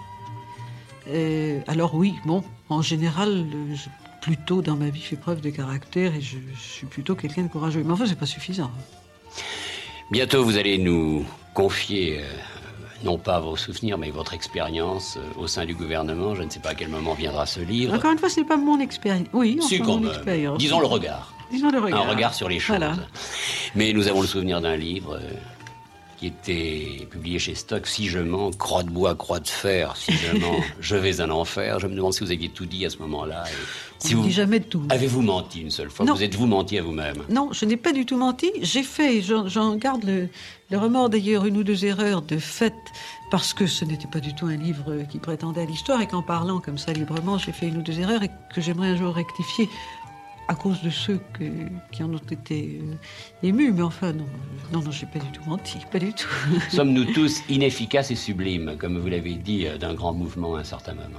D: Euh, alors oui, bon, en général, je, plutôt dans ma vie, je fais preuve de caractère et je, je suis plutôt quelqu'un de courageux. Mais enfin, c'est pas suffisant.
C: Bientôt, vous allez nous confier... Euh... non pas vos souvenirs, mais votre expérience euh, au sein du gouvernement. Je ne sais pas à quel moment viendra ce livre.
D: Encore une fois, ce n'est pas mon expérience. Oui, enfin, mon
C: mon
D: expérience.
C: Disons le regard.
D: Disons le regard.
C: Un regard sur les choses.
D: Voilà.
C: Mais nous avons le souvenir d'un livre euh, qui était publié chez Stock, Si je mens, croix de bois, croix de fer, si je mens, je vais en enfer. Je me demande si vous aviez tout dit à ce moment-là. Et si
D: On ne
C: vous...
D: dit jamais tout.
C: Avez-vous menti une seule fois?
D: Non.
C: Vous êtes-vous menti à vous-même?
D: Non, je n'ai pas du tout menti. J'ai fait, j'en, j'en garde le, le remords d'ailleurs, une ou deux erreurs de fait, parce que ce n'était pas du tout un livre qui prétendait à l'histoire, et qu'en parlant comme ça librement, j'ai fait une ou deux erreurs et que j'aimerais un jour rectifier à cause de ceux que, qui en ont été euh, émus. Mais enfin, non, non, non, j'ai pas du tout menti, pas du tout.
C: Sommes-nous tous inefficaces et sublimes, comme vous l'avez dit, d'un grand mouvement à un certain moment?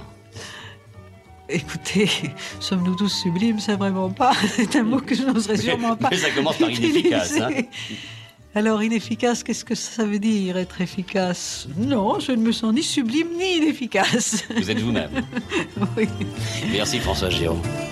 D: Écoutez, sommes-nous tous sublimes, ça vraiment pas. C'est un mot que je n'oserais sûrement pas.
C: Mais ça commence par inefficace, hein.
D: Alors, inefficace, qu'est-ce que ça veut dire, être efficace? Non, je ne me sens ni sublime ni inefficace.
C: Vous êtes vous-même.
D: Oui.
C: Merci Françoise Giroud.